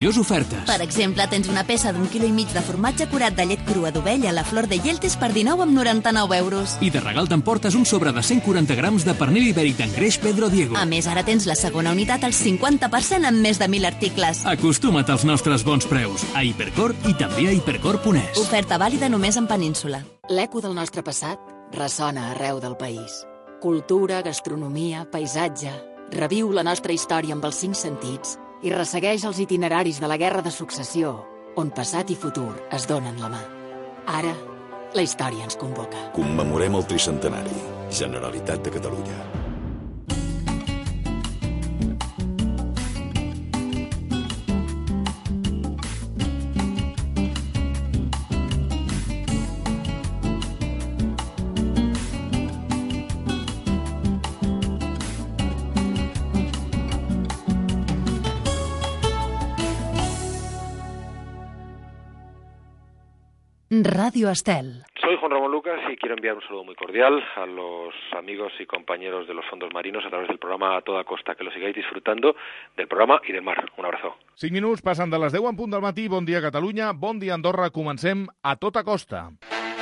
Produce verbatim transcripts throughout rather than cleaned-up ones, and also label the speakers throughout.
Speaker 1: ofertes.
Speaker 2: Per exemple, tens una peça d'un quilo i mig de formatge curat de llet crua d'ovella a la Flor de Yeltes per dinou amb noranta-nou euros.
Speaker 1: I de regal t'emportes un sobre de cent quaranta grams de pernil ibèric d'engreix Pedro Diego.
Speaker 2: A més, ara tens la segona unitat al cinquanta per cent amb més de mil articles.
Speaker 1: Acostuma't als nostres bons preus. A Hipercor i també a hipercor punt es.
Speaker 2: Oferta vàlida només en Península.
Speaker 3: L'eco del nostre passat ressona arreu del país. Cultura, gastronomia, paisatge. Reviu la nostra història amb els cinc sentits i ressegueix els itineraris de la Guerra de Successió, on passat i futur es donen la mà. Ara, la història ens convoca.
Speaker 4: Commemorem el tricentenari. Generalitat de Catalunya.
Speaker 5: Radio Estel.
Speaker 6: Soy Juan Ramón Lucas y quiero enviar un saludo muy cordial a los amigos y compañeros de los fondos marinos a través del programa A Toda Costa. Que lo sigáis disfrutando del programa y del mar. Un abrazo.
Speaker 7: cinc minuts passen de les deu en punt del matí. Bon dia, Catalunya. Bon dia, Andorra. Comencem A Tota Costa.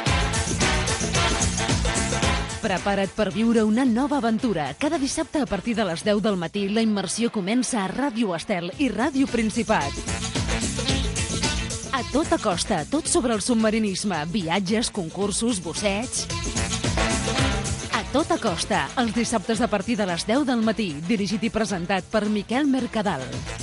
Speaker 5: Prepara't per viure una nova aventura. Cada dissabte a partir de les deu del matí la immersió comença a Ràdio Estel i Ràdio Principat. A Tota Costa, tot sobre el submarinisme, viatges, concursos, busseig. A Tota Costa, els dissabtes a partir de les deu del matí, dirigit i presentat per Miquel Mercadal.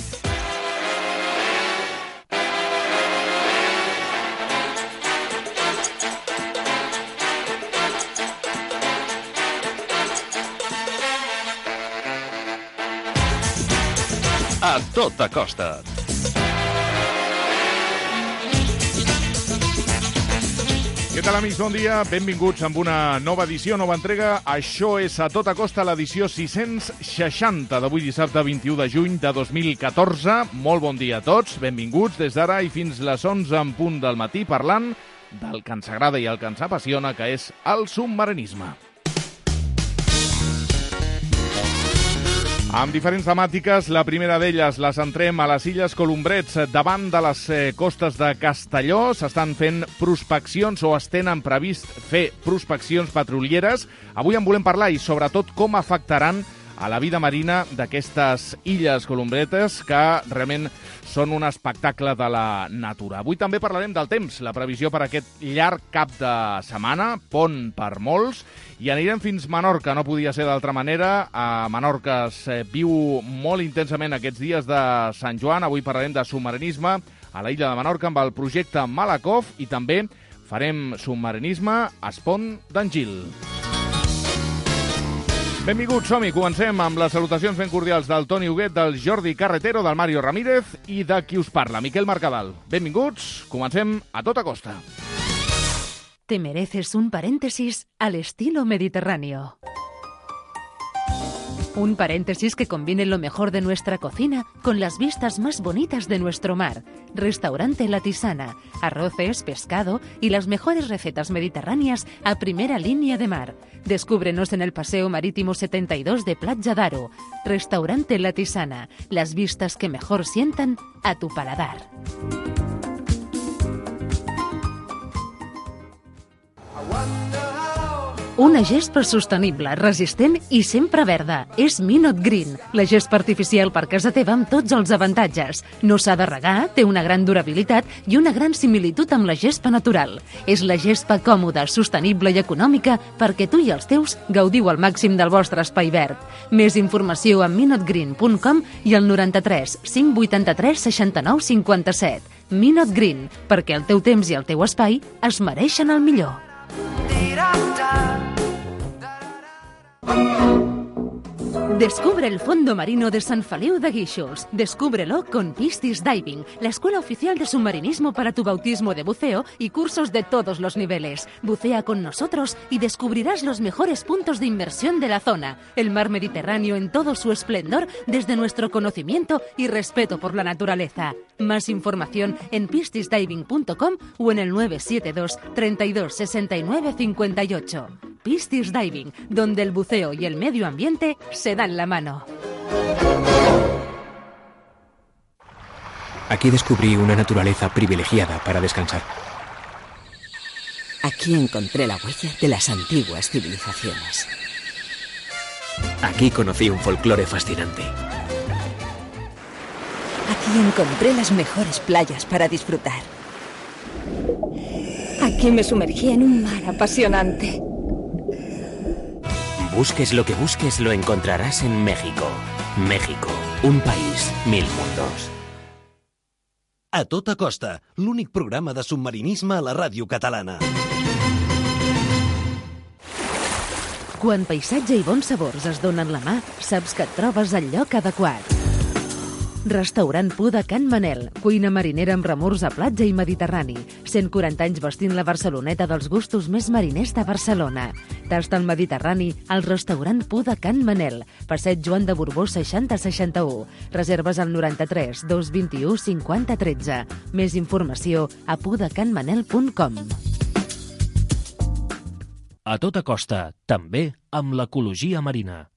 Speaker 8: A Tota Costa.
Speaker 7: Què tal, amics? Bon dia. Benvinguts amb una nova edició, nova entrega. Això és A Tota Costa, l'edició sis-cents seixanta d'avui dissabte vint-i-u de juny de dos mil catorze. Molt bon dia a tots. Benvinguts des d'ara i fins les onze en punt del matí parlant del que ens agrada i el que ens apassiona, que és el submarinisme. Amb diferents temàtiques, la primera d'elles la centrem a les Illes Colombrets. Davant de les eh, costes de Castelló s'estan fent prospeccions o es tenen previst fer prospeccions petrolieres. Avui en volem parlar i sobretot com afectaran a la vida marina d'aquestes Illes Colombretes, que realment són un espectacle de la natura. Avui també parlarem del temps, la previsió per aquest llarg cap de setmana, pont per molts, i anirem fins Menorca, no podia ser d'altra manera. A Menorca es viu molt intensament aquests dies de Sant Joan. Avui parlarem de submarinisme a la illa de Menorca amb el projecte Malakoff i també farem submarinisme a Espont d'en Gil. Benvinguts, som-hi. Comencem amb les salutacions ben cordials del Toni Huguet, del Jordi Carretero, del Mario Ramírez i de qui us parla, Miquel Mercadal. Benvinguts, comencem A Tota Costa.
Speaker 5: Te mereces un paréntesis al estilo mediterráneo. Un paréntesis que combine lo mejor de nuestra cocina con las vistas más bonitas de nuestro mar. Restaurante La Tisana, arroces, pescado y las mejores recetas mediterráneas a primera línea de mar. Descúbrenos en el Paseo Marítimo setenta y dos de Platja d'Aro. Restaurante La Tisana, las vistas que mejor sientan a tu paladar. Una gespa sostenible, resistent i sempre verda. És Minot Green, la gespa artificial per casa teva amb tots els avantatges. No s'ha de regar, té una gran durabilitat i una gran similitud amb la gespa natural. És la gespa còmoda, sostenible i econòmica perquè tu i els teus gaudiu al màxim del vostre espai verd. Més informació a minot green punt com i al noranta-tres cinc vuitanta-tres seixanta-nou cinquanta-set. Minot Green, perquè el teu temps i el teu espai es mereixen el millor. Descubre el fondo marino de San Feliu de Guíxols. Descúbrelo con Piscis Diving, la escuela oficial de submarinismo para tu bautismo de buceo y cursos de todos los niveles. Bucea con nosotros y descubrirás los mejores puntos de inmersión de la zona. El mar Mediterráneo en todo su esplendor desde nuestro conocimiento y respeto por la naturaleza. Más información en piscis diving punto com o en el nueve siete dos treinta y dos sesenta y nueve cincuenta y ocho. Piscis Diving, donde el buceo y el medio ambiente se dan la mano.
Speaker 9: Aquí descubrí una naturaleza privilegiada para descansar.
Speaker 10: Aquí encontré la huella de las antiguas civilizaciones.
Speaker 9: Aquí conocí un folclore fascinante.
Speaker 10: Aquí encontré las mejores playas para disfrutar. Aquí me sumergí en un mar apasionante.
Speaker 11: Busques lo que busques, lo encontrarás en México. México, un país, mil mundos.
Speaker 12: A tota costa, l'únic programa de submarinisme a la ràdio catalana.
Speaker 5: Quan paisatge i bons sabors es donen la mà, saps que et trobes al lloc adequat. Restaurant Pu de Can Manel, cuina marinera amb remors a platja i mediterrani. cent quaranta anys vestint la Barceloneta dels gustos més mariners de Barcelona. Tasta el Mediterrani al restaurant Pu de Can Manel, passeig Joan de Borbó seixanta seixanta-u. Reserves al noranta-tres dos vint-i-u cinquanta tretze. Més informació a pudecanmanel punt com.
Speaker 8: A tota costa, també amb l'ecologia marina.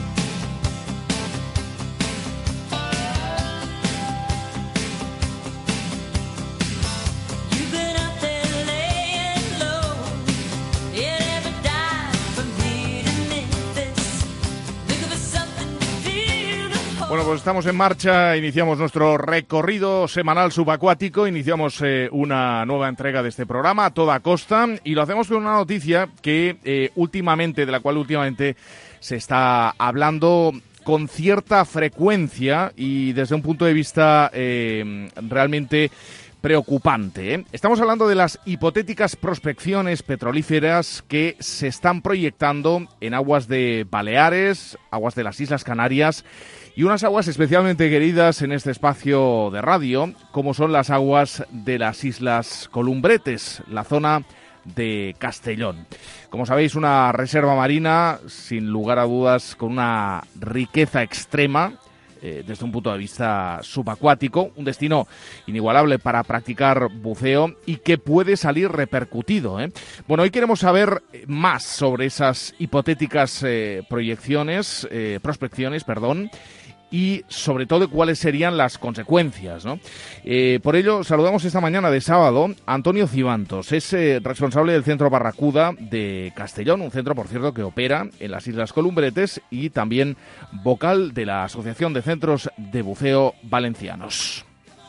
Speaker 7: Bueno, pues estamos en marcha, iniciamos nuestro recorrido semanal subacuático, iniciamos eh, una nueva entrega de este programa a toda costa y lo hacemos con una noticia que eh, últimamente, de la cual últimamente se está hablando con cierta frecuencia y desde un punto de vista eh, realmente preocupante, ¿eh? Estamos hablando de las hipotéticas prospecciones petrolíferas que se están proyectando en aguas de Baleares, aguas de las Islas Canarias y unas aguas especialmente queridas en este espacio de radio, como son las aguas de las Islas Columbretes, la zona de Castellón. Como sabéis, una reserva marina, sin lugar a dudas, con una riqueza extrema, eh, desde un punto de vista subacuático, un destino inigualable para practicar buceo y que puede salir repercutido, ¿eh? Bueno, hoy queremos saber más sobre esas hipotéticas eh, proyecciones, eh, prospecciones, perdón, y sobre todo cuáles serían las consecuencias, ¿no? Eh, por ello, saludamos esta mañana de sábado a Antonio Cibantos, es eh, responsable del Centro Barracuda de Castellón, un centro, por cierto, que opera en las Islas Columbretes y también vocal de la Asociación de Centros de Buceo Valencianos.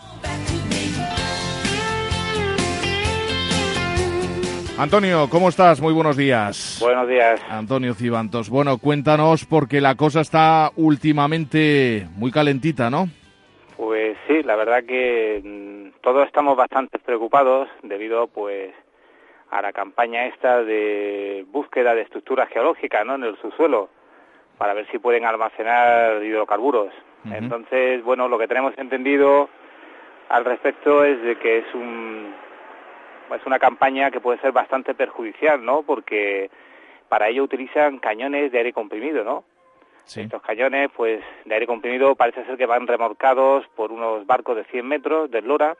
Speaker 7: Antonio, ¿cómo estás? Muy buenos días.
Speaker 13: Buenos días.
Speaker 7: Antonio Cibantos. Bueno, cuéntanos porque la cosa está últimamente muy calentita, ¿no?
Speaker 13: Pues sí, la verdad que mmm, todos estamos bastante preocupados debido pues a la campaña esta de búsqueda de estructuras geológicas, ¿no?, en el subsuelo para ver si pueden almacenar hidrocarburos. Uh-huh. Entonces, bueno, lo que tenemos entendido al respecto es de que es un es una campaña que puede ser bastante perjudicial, ¿no? Porque para ello utilizan cañones de aire comprimido, ¿no? Sí. Estos cañones, pues, de aire comprimido parece ser que van remolcados por unos barcos de cien metros de eslora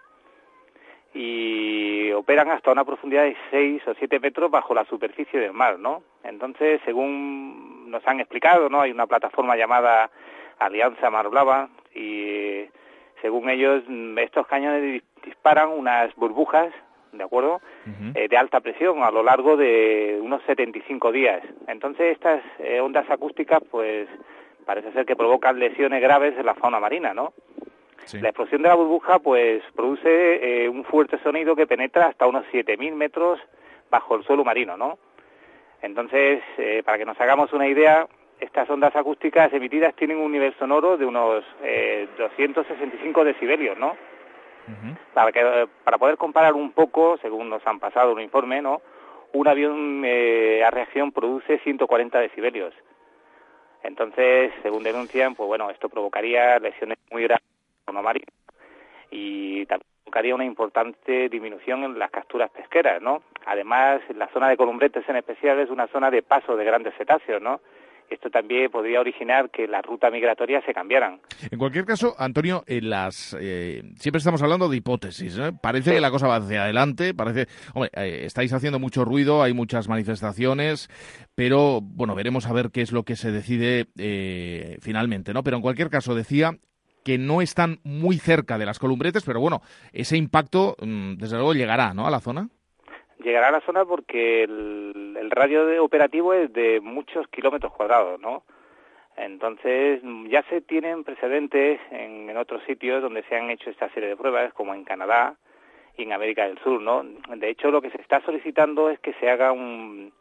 Speaker 13: y operan hasta una profundidad de seis o siete metros bajo la superficie del mar, ¿no? Entonces, según nos han explicado, ¿no?, hay una plataforma llamada Alianza Mar Blava y, según ellos, estos cañones disparan unas burbujas, ¿de acuerdo?, uh-huh. eh, de alta presión a lo largo de unos setenta y cinco días. Entonces estas eh, ondas acústicas pues parece ser que provocan lesiones graves en la fauna marina, ¿no? Sí. La explosión de la burbuja pues produce eh, un fuerte sonido que penetra hasta unos siete mil metros bajo el suelo marino, ¿no? Entonces, eh, para que nos hagamos una idea, estas ondas acústicas emitidas tienen un nivel sonoro de unos eh, doscientos sesenta y cinco decibelios, ¿no? Uh-huh. Para que para poder comparar un poco, según nos han pasado un informe, ¿no?, un avión eh, a reacción produce ciento cuarenta decibelios. Entonces, según denuncian, pues bueno, esto provocaría lesiones muy graves en la marina y también provocaría una importante disminución en las capturas pesqueras, ¿no? Además, la zona de Columbretes en especial es una zona de paso de grandes cetáceos, ¿no? Esto también podría originar que las rutas migratorias se cambiaran.
Speaker 7: En cualquier caso, Antonio, en las eh, siempre estamos hablando de hipótesis, ¿eh? Parece sí. que la cosa va hacia adelante, parece, hombre, eh, estáis haciendo mucho ruido, hay muchas manifestaciones, pero bueno, veremos a ver qué es lo que se decide eh, finalmente, ¿no? Pero en cualquier caso, decía, que no están muy cerca de las Columbretes, pero bueno, ese impacto desde luego llegará, ¿no?, a la zona.
Speaker 13: Llegará a la zona porque el, el radio de operativo es de muchos kilómetros cuadrados, ¿no? Entonces ya se tienen precedentes en, en otros sitios donde se han hecho esta serie de pruebas, como en Canadá y en América del Sur, ¿no? De hecho, lo que se está solicitando es que se haga un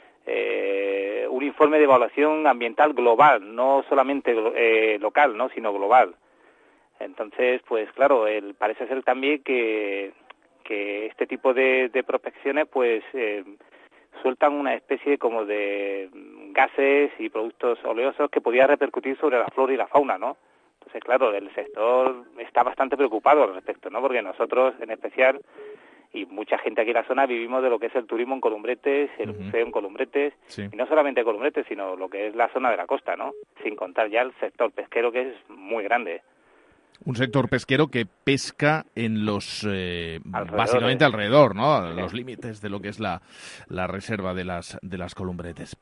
Speaker 13: eh, un informe de evaluación ambiental global, no solamente eh, local, ¿no?, sino global. Entonces, pues claro, el, parece ser también que, que este tipo de, de prospecciones pues eh, sueltan una especie como de gases y productos oleosos que podía repercutir sobre la flora y la fauna, ¿no? Entonces, claro, el sector está bastante preocupado al respecto, ¿no? Porque nosotros, en especial, y mucha gente aquí en la zona, vivimos de lo que es el turismo en Columbretes, el uh-huh. buceo en Columbretes, sí. y no solamente Columbretes, sino lo que es la zona de la costa, ¿no? Sin contar ya el sector pesquero, que es muy grande.
Speaker 7: Un sector pesquero que pesca en los, eh, alrededor, básicamente eh. alrededor, ¿no? Sí. Los límites de lo que es la, la reserva de las, de las Columbretes.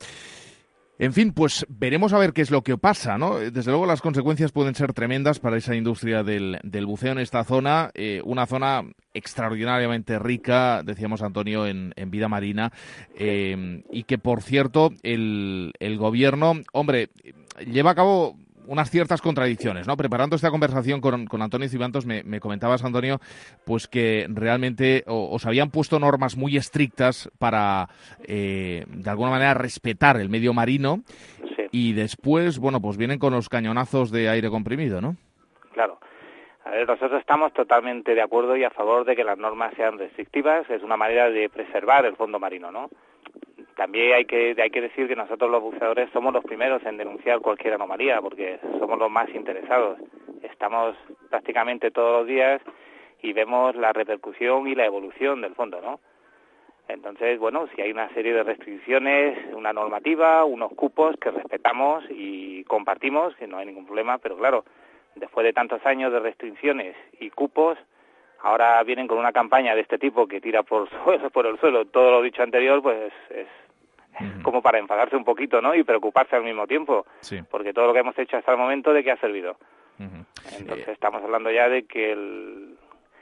Speaker 7: En fin, pues veremos a ver qué es lo que pasa, ¿no? Desde luego las consecuencias pueden ser tremendas para esa industria del, del buceo en esta zona, eh, una zona extraordinariamente rica, decíamos, Antonio, en, en vida marina, eh, y que, por cierto, el, el gobierno, hombre, lleva a cabo unas ciertas contradicciones, ¿no? Preparando esta conversación con, con Antonio Cibantos, me, me comentabas, Antonio, pues que realmente o, os habían puesto normas muy estrictas para, eh, de alguna manera, respetar el medio marino, sí. y después, bueno, pues vienen con los cañonazos de aire comprimido, ¿no?
Speaker 13: Claro. A ver, nosotros estamos totalmente de acuerdo y a favor de que las normas sean restrictivas, es una manera de preservar el fondo marino, ¿no? También hay que hay que decir que nosotros los buceadores somos los primeros en denunciar cualquier anomalía, porque somos los más interesados. Estamos prácticamente todos los días y vemos la repercusión y la evolución del fondo, ¿no? Entonces, bueno, si hay una serie de restricciones, una normativa, unos cupos que respetamos y compartimos, que no hay ningún problema, pero claro, después de tantos años de restricciones y cupos, ahora vienen con una campaña de este tipo que tira por suelo, por el suelo todo lo dicho anterior, pues es uh-huh. como para enfadarse un poquito, ¿no? Y preocuparse al mismo tiempo, sí. porque todo lo que hemos hecho hasta el momento, ¿de qué ha servido? Uh-huh. Entonces eh. estamos hablando ya de que el,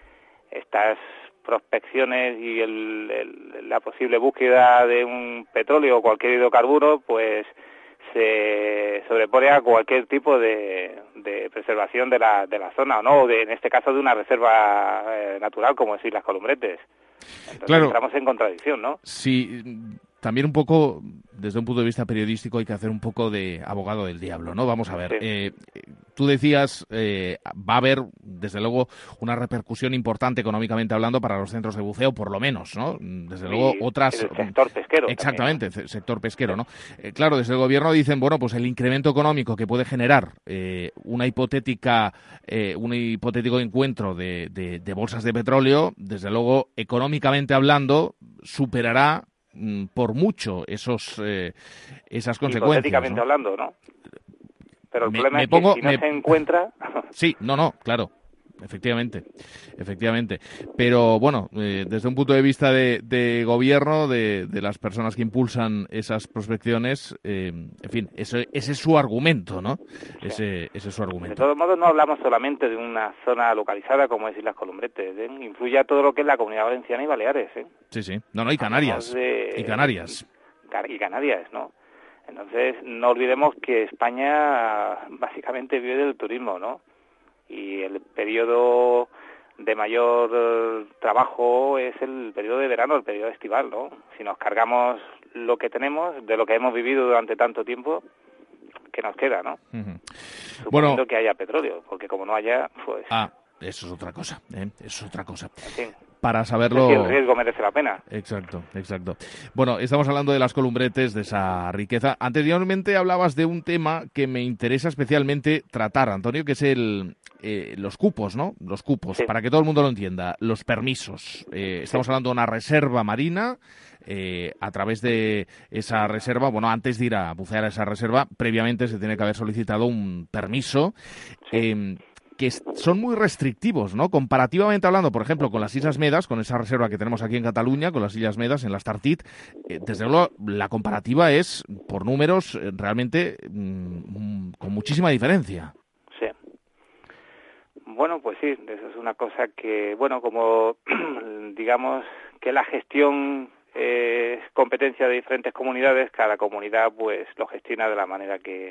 Speaker 13: estas prospecciones y el, el, la posible búsqueda de un petróleo o cualquier hidrocarburo, pues se sobrepone a cualquier tipo de, de preservación de la de la zona, o no, de, en este caso de una reserva eh, natural como es Islas Columbretes. Entonces claro, entramos en contradicción, ¿no?
Speaker 7: Sí, también un poco, desde un punto de vista periodístico, hay que hacer un poco de abogado del diablo, ¿no? Vamos a ver, sí. eh, tú decías, eh, va a haber, desde luego, una repercusión importante económicamente hablando para los centros de buceo, por lo menos, ¿no? Desde sí, luego, otras...
Speaker 13: El sector pesquero.
Speaker 7: Exactamente,
Speaker 13: también, ¿no?
Speaker 7: sector pesquero, ¿no? Eh, claro, desde el gobierno dicen, bueno, pues el incremento económico que puede generar eh, una hipotética, eh, un hipotético encuentro de, de, de bolsas de petróleo, desde luego, económicamente hablando, superará por mucho esos eh, esas consecuencias.
Speaker 13: Hipotéticamente, ¿no? hablando, ¿no? Pero el
Speaker 7: me,
Speaker 13: problema
Speaker 7: me
Speaker 13: es
Speaker 7: pongo,
Speaker 13: que si no
Speaker 7: me...
Speaker 13: se encuentra...
Speaker 7: Sí, no, no, claro. Efectivamente, efectivamente. Pero bueno, eh, desde un punto de vista de, de gobierno, de, de las personas que impulsan esas prospecciones, eh, en fin, ese, ese es su argumento, ¿no? Sí. Ese, ese es su argumento.
Speaker 13: De todos modos, no hablamos solamente de una zona localizada como es Islas Columbretes, ¿eh? Influye a todo lo que es la Comunidad Valenciana y Baleares, ¿eh?
Speaker 7: Sí, sí. No, no, y Canarias. De... Y Canarias.
Speaker 13: Y Canarias, ¿no? Entonces, no olvidemos que España básicamente vive del turismo, ¿no? Y el periodo de mayor trabajo es el periodo de verano, el periodo estival, ¿no? Si nos cargamos lo que tenemos, de lo que hemos vivido durante tanto tiempo, ¿qué nos queda, no? Uh-huh. Suponiendo bueno, que haya petróleo, porque como no haya, pues...
Speaker 7: Ah, eso es otra cosa, ¿eh? Eso es otra cosa.
Speaker 13: Sí.
Speaker 7: Para saberlo...
Speaker 13: Si el riesgo merece la pena.
Speaker 7: Exacto, exacto. Bueno, estamos hablando de las Columbretes, de esa riqueza. Anteriormente hablabas de un tema que me interesa especialmente tratar, Antonio, que es el eh, los cupos, ¿no? Los cupos, sí. Para que todo el mundo lo entienda. Los permisos. Eh, estamos sí. hablando de una reserva marina. Eh, a través de esa reserva, bueno, antes de ir a bucear a esa reserva, previamente se tiene que haber solicitado un permiso. Sí. Eh, que son muy restrictivos, ¿no? Comparativamente hablando, por ejemplo, con las Islas Medas, con esa reserva que tenemos aquí en Cataluña, con las Islas Medas, en las Tartit, eh, desde luego la comparativa es, por números, eh, realmente mmm, con muchísima diferencia.
Speaker 13: Sí. Bueno, pues sí, eso es una cosa que, bueno, como digamos que la gestión es competencia de diferentes comunidades, cada comunidad pues lo gestiona de la manera que,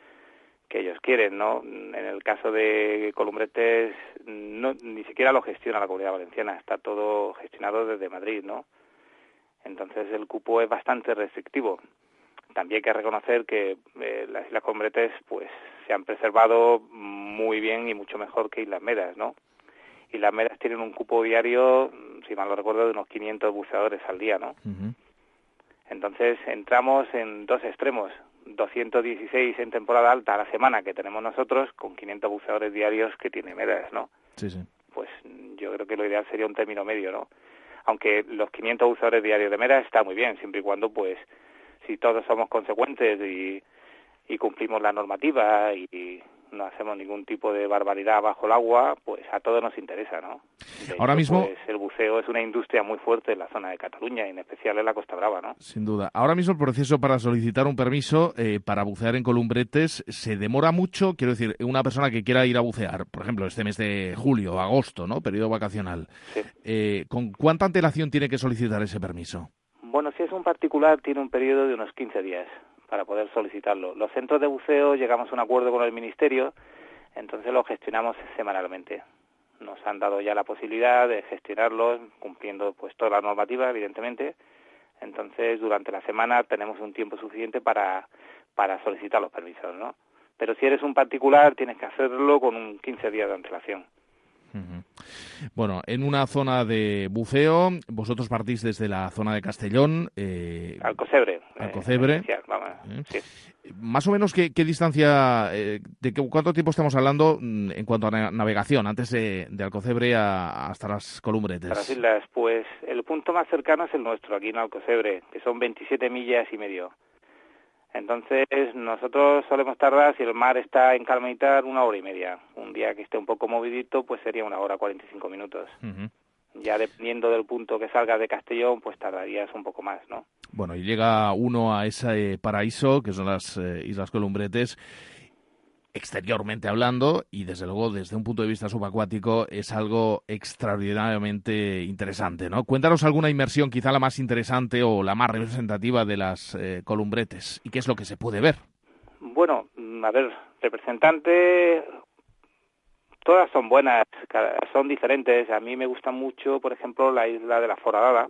Speaker 13: que ellos quieren, ¿no? En el caso de Columbretes, no, ni siquiera lo gestiona la Comunidad Valenciana, está todo gestionado desde Madrid, ¿no? Entonces el cupo es bastante restrictivo. También hay que reconocer que eh, las Islas Columbretes pues se han preservado muy bien y mucho mejor que Islas Medas, ¿no? Y las Medas tienen un cupo diario, si mal no recuerdo, de unos quinientos buceadores al día, ¿no?
Speaker 7: Uh-huh.
Speaker 13: Entonces entramos en dos extremos, doscientos dieciséis en temporada alta a la semana que tenemos nosotros, con quinientos buceadores diarios que tiene Medas, ¿no?
Speaker 7: Sí, sí.
Speaker 13: Pues yo creo que lo ideal sería un término medio, ¿no? Aunque los quinientos buceadores diarios de Medas está muy bien, siempre y cuando, pues, si todos somos consecuentes y, y cumplimos la normativa y no hacemos ningún tipo de barbaridad bajo el agua, pues a todos nos interesa, ¿no? De
Speaker 7: Ahora
Speaker 13: hecho,
Speaker 7: mismo...
Speaker 13: pues, el buceo es una industria muy fuerte en la zona de Cataluña, y en especial en la Costa Brava, ¿no?
Speaker 7: Sin duda. Ahora mismo el proceso para solicitar un permiso eh, para bucear en Columbretes se demora mucho. Quiero decir, una persona que quiera ir a bucear, por ejemplo, este mes de julio, agosto, ¿no? Periodo vacacional.
Speaker 13: Sí.
Speaker 7: Eh, ¿Con cuánta antelación tiene que solicitar ese permiso?
Speaker 13: Bueno, si es un particular, tiene un periodo de unos quince días para poder solicitarlo. Los centros de buceo llegamos a un acuerdo con el Ministerio, entonces lo gestionamos semanalmente. Nos han dado ya la posibilidad de gestionarlos cumpliendo pues toda la normativa, evidentemente. Entonces, durante la semana tenemos un tiempo suficiente para, para solicitar los permisos, ¿no? Pero si eres un particular, tienes que hacerlo con un quince días de antelación.
Speaker 7: Uh-huh. Bueno, en una zona de buceo, vosotros partís desde la zona de Castellón. Eh,
Speaker 13: Alcocebre.
Speaker 7: Alcocebre.
Speaker 13: Eh, vamos,
Speaker 7: eh.
Speaker 13: sí.
Speaker 7: Más o menos, ¿qué, qué distancia, eh, de qué, cuánto tiempo estamos hablando en cuanto a na- navegación, antes de, de Alcocebre a, hasta las Columbretes?
Speaker 13: Para las islas, pues el punto más cercano es el nuestro, aquí en Alcocebre, que son veintisiete millas y medio. Entonces, nosotros solemos tardar, si el mar está en calma y tal, una hora y media. Un día que esté un poco movidito, pues sería una hora cuarenta y cinco minutos.
Speaker 7: Uh-huh.
Speaker 13: Ya dependiendo del punto que salga de Castellón, pues tardarías un poco más, ¿no?
Speaker 7: Bueno, y llega uno a ese paraíso, que son las eh, Islas Columbretes, exteriormente hablando, y desde luego desde un punto de vista subacuático es algo extraordinariamente interesante, ¿no? Cuéntanos alguna inmersión, quizá la más interesante o la más representativa de las eh, Columbretes, y qué es lo que se puede ver.
Speaker 13: Bueno, a ver, representante, todas son buenas, son diferentes. A mí me gusta mucho, por ejemplo, la isla de la Foradada.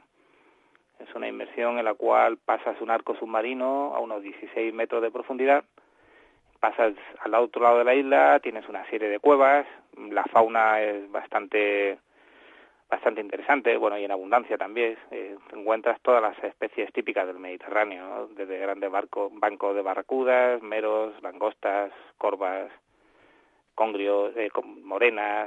Speaker 13: Es una inmersión en la cual pasas un arco submarino a unos dieciséis metros de profundidad. Pasas al otro lado de la isla, tienes una serie de cuevas, la fauna es bastante bastante interesante, bueno, y en abundancia también. Eh, encuentras todas las especies típicas del Mediterráneo, ¿no? Desde grandes barcos, bancos de barracudas, meros, langostas, corvas, congrios, eh, morenas,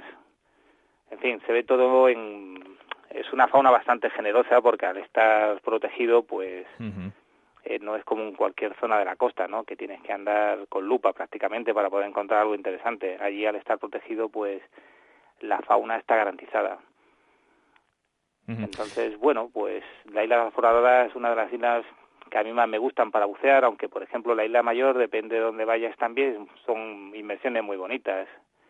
Speaker 13: en fin, se ve todo en... Es una fauna bastante generosa porque al estar protegido, pues... Uh-huh. Eh, no es como en cualquier zona de la costa, ¿no? Que tienes que andar con lupa prácticamente para poder encontrar algo interesante. Allí, al estar protegido, pues la fauna está garantizada. Uh-huh. Entonces, bueno, pues la isla de la Foradada es una de las islas que a mí más me gustan para bucear, aunque, por ejemplo, la isla Mayor, depende de dónde vayas también, son inmersiones muy bonitas.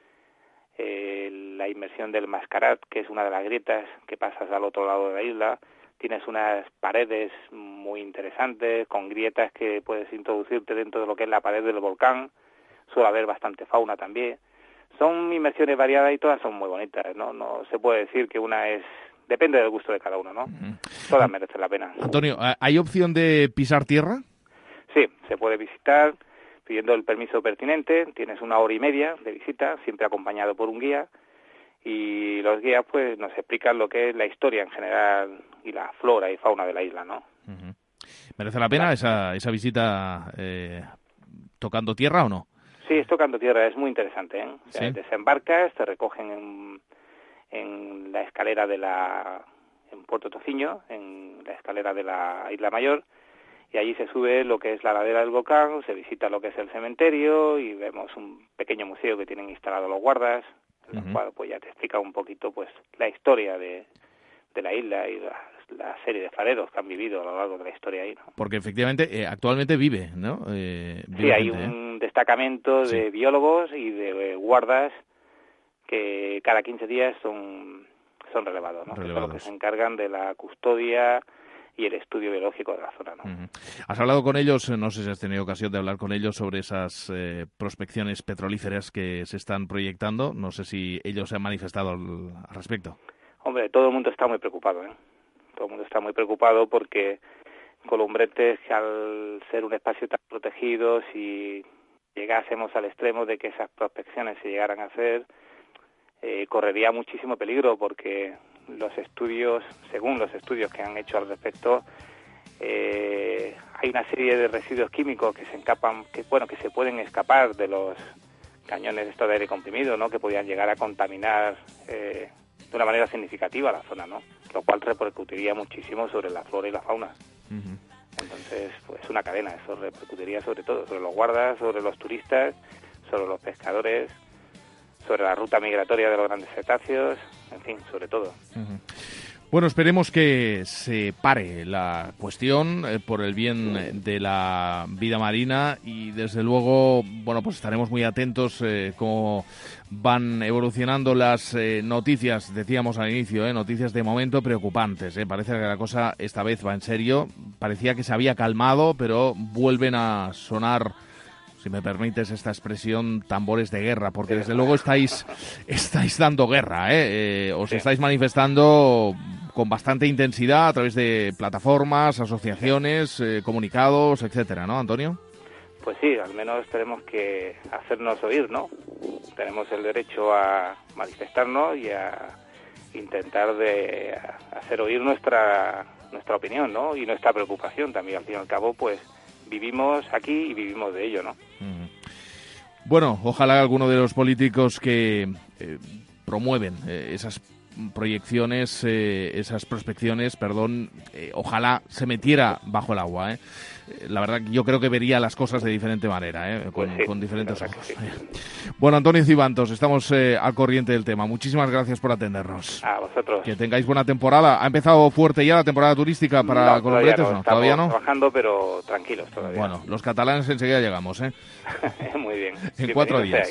Speaker 13: Eh, la inmersión del Mascarat, que es una de las grietas que pasas al otro lado de la isla, tienes unas paredes muy interesantes, con grietas que puedes introducirte dentro de lo que es la pared del volcán. Suele haber bastante fauna también. Son inmersiones variadas y todas son muy bonitas, ¿no? No se puede decir que una es... Depende del gusto de cada uno, ¿no? Uh-huh. Todas merecen la pena.
Speaker 7: Antonio, ¿hay opción de pisar tierra?
Speaker 13: Sí, se puede visitar pidiendo el permiso pertinente. Tienes una hora y media de visita, siempre acompañado por un guía. Y los guías pues nos explican lo que es la historia en general y la flora y fauna de la isla, ¿no?
Speaker 7: Uh-huh. ¿Merece la pena esa esa visita eh, tocando tierra o no?
Speaker 13: Sí, es tocando tierra, es muy interesante, ¿eh? O sea,
Speaker 7: ¿sí?
Speaker 13: Desembarcas, te recogen en, en la escalera de la... en Puerto Tociño, en la escalera de la Isla Mayor, y allí se sube lo que es la ladera del volcán, se visita lo que es el cementerio y vemos un pequeño museo que tienen instalado los guardas, en el uh-huh. cual pues ya te explica un poquito pues la historia de, de la isla y la, la serie de fareros que han vivido a lo largo de la historia ahí, ¿no?
Speaker 7: Porque efectivamente eh, actualmente vive, ¿no? Eh, vive
Speaker 13: sí, hay
Speaker 7: gente,
Speaker 13: un
Speaker 7: ¿eh?
Speaker 13: destacamento de sí. biólogos y de eh, guardas que cada quince días son, son relevados, ¿no?
Speaker 7: Relevados.
Speaker 13: Son los que se encargan de la custodia y el estudio biológico de la zona, ¿no?
Speaker 7: Uh-huh. ¿Has hablado con ellos? No sé si has tenido ocasión de hablar con ellos sobre esas eh, prospecciones petrolíferas que se están proyectando. No sé si ellos se han manifestado al, al respecto.
Speaker 13: Hombre, todo el mundo está muy preocupado, ¿eh? Todo el mundo está muy preocupado porque Columbretes, al ser un espacio tan protegido, si llegásemos al extremo de que esas prospecciones se llegaran a hacer, eh, correría muchísimo peligro, porque los estudios, según los estudios que han hecho al respecto, eh, hay una serie de residuos químicos que se escapan, que bueno, que se pueden escapar de los cañones estos de aire comprimido, ¿no? Que podían llegar a contaminar eh, de una manera significativa la zona, ¿no? Lo cual repercutiría muchísimo sobre la flora y la fauna. Uh-huh. Entonces, pues una cadena, eso repercutiría sobre todo, sobre los guardas, sobre los turistas, sobre los pescadores, sobre la ruta migratoria de los grandes cetáceos, en fin, sobre todo.
Speaker 7: Uh-huh. Bueno, esperemos que se pare la cuestión eh, por el bien de la vida marina y, desde luego, bueno, pues estaremos muy atentos eh, cómo van evolucionando las eh, noticias, decíamos al inicio, eh, noticias de momento preocupantes. Eh. Parece que la cosa esta vez va en serio. Parecía que se había calmado, pero vuelven a sonar, si me permites esta expresión, tambores de guerra, porque desde luego estáis estáis dando guerra, ¿eh? Eh, os sí. estáis manifestando con bastante intensidad a través de plataformas, asociaciones, eh, comunicados, etcétera, ¿no, Antonio?
Speaker 13: Pues sí, al menos tenemos que hacernos oír, ¿no? Tenemos el derecho a manifestarnos y a intentar de hacer oír nuestra nuestra opinión, ¿no? Y nuestra preocupación también. Al fin y al cabo, pues vivimos aquí y vivimos de ello, ¿no?
Speaker 7: Mm. Bueno, ojalá alguno de los políticos que eh, promueven eh, esas proyecciones, eh, esas prospecciones, perdón, eh, ojalá se metiera bajo el agua, ¿eh? La verdad, yo creo que vería las cosas de diferente manera, ¿eh? Con,
Speaker 13: pues sí,
Speaker 7: con diferentes ojos.
Speaker 13: Sí.
Speaker 7: Bueno, Antonio Cibantos, estamos eh, al corriente del tema. Muchísimas gracias por atendernos.
Speaker 13: A vosotros.
Speaker 7: Que tengáis buena temporada. ¿Ha empezado fuerte ya la temporada turística para
Speaker 13: no,
Speaker 7: Columbretes?
Speaker 13: Todavía no,
Speaker 7: no, todavía no.
Speaker 13: Trabajando, pero tranquilos todavía.
Speaker 7: Bueno, los catalanes enseguida llegamos, ¿eh?
Speaker 13: Muy bien.
Speaker 7: En cuatro días.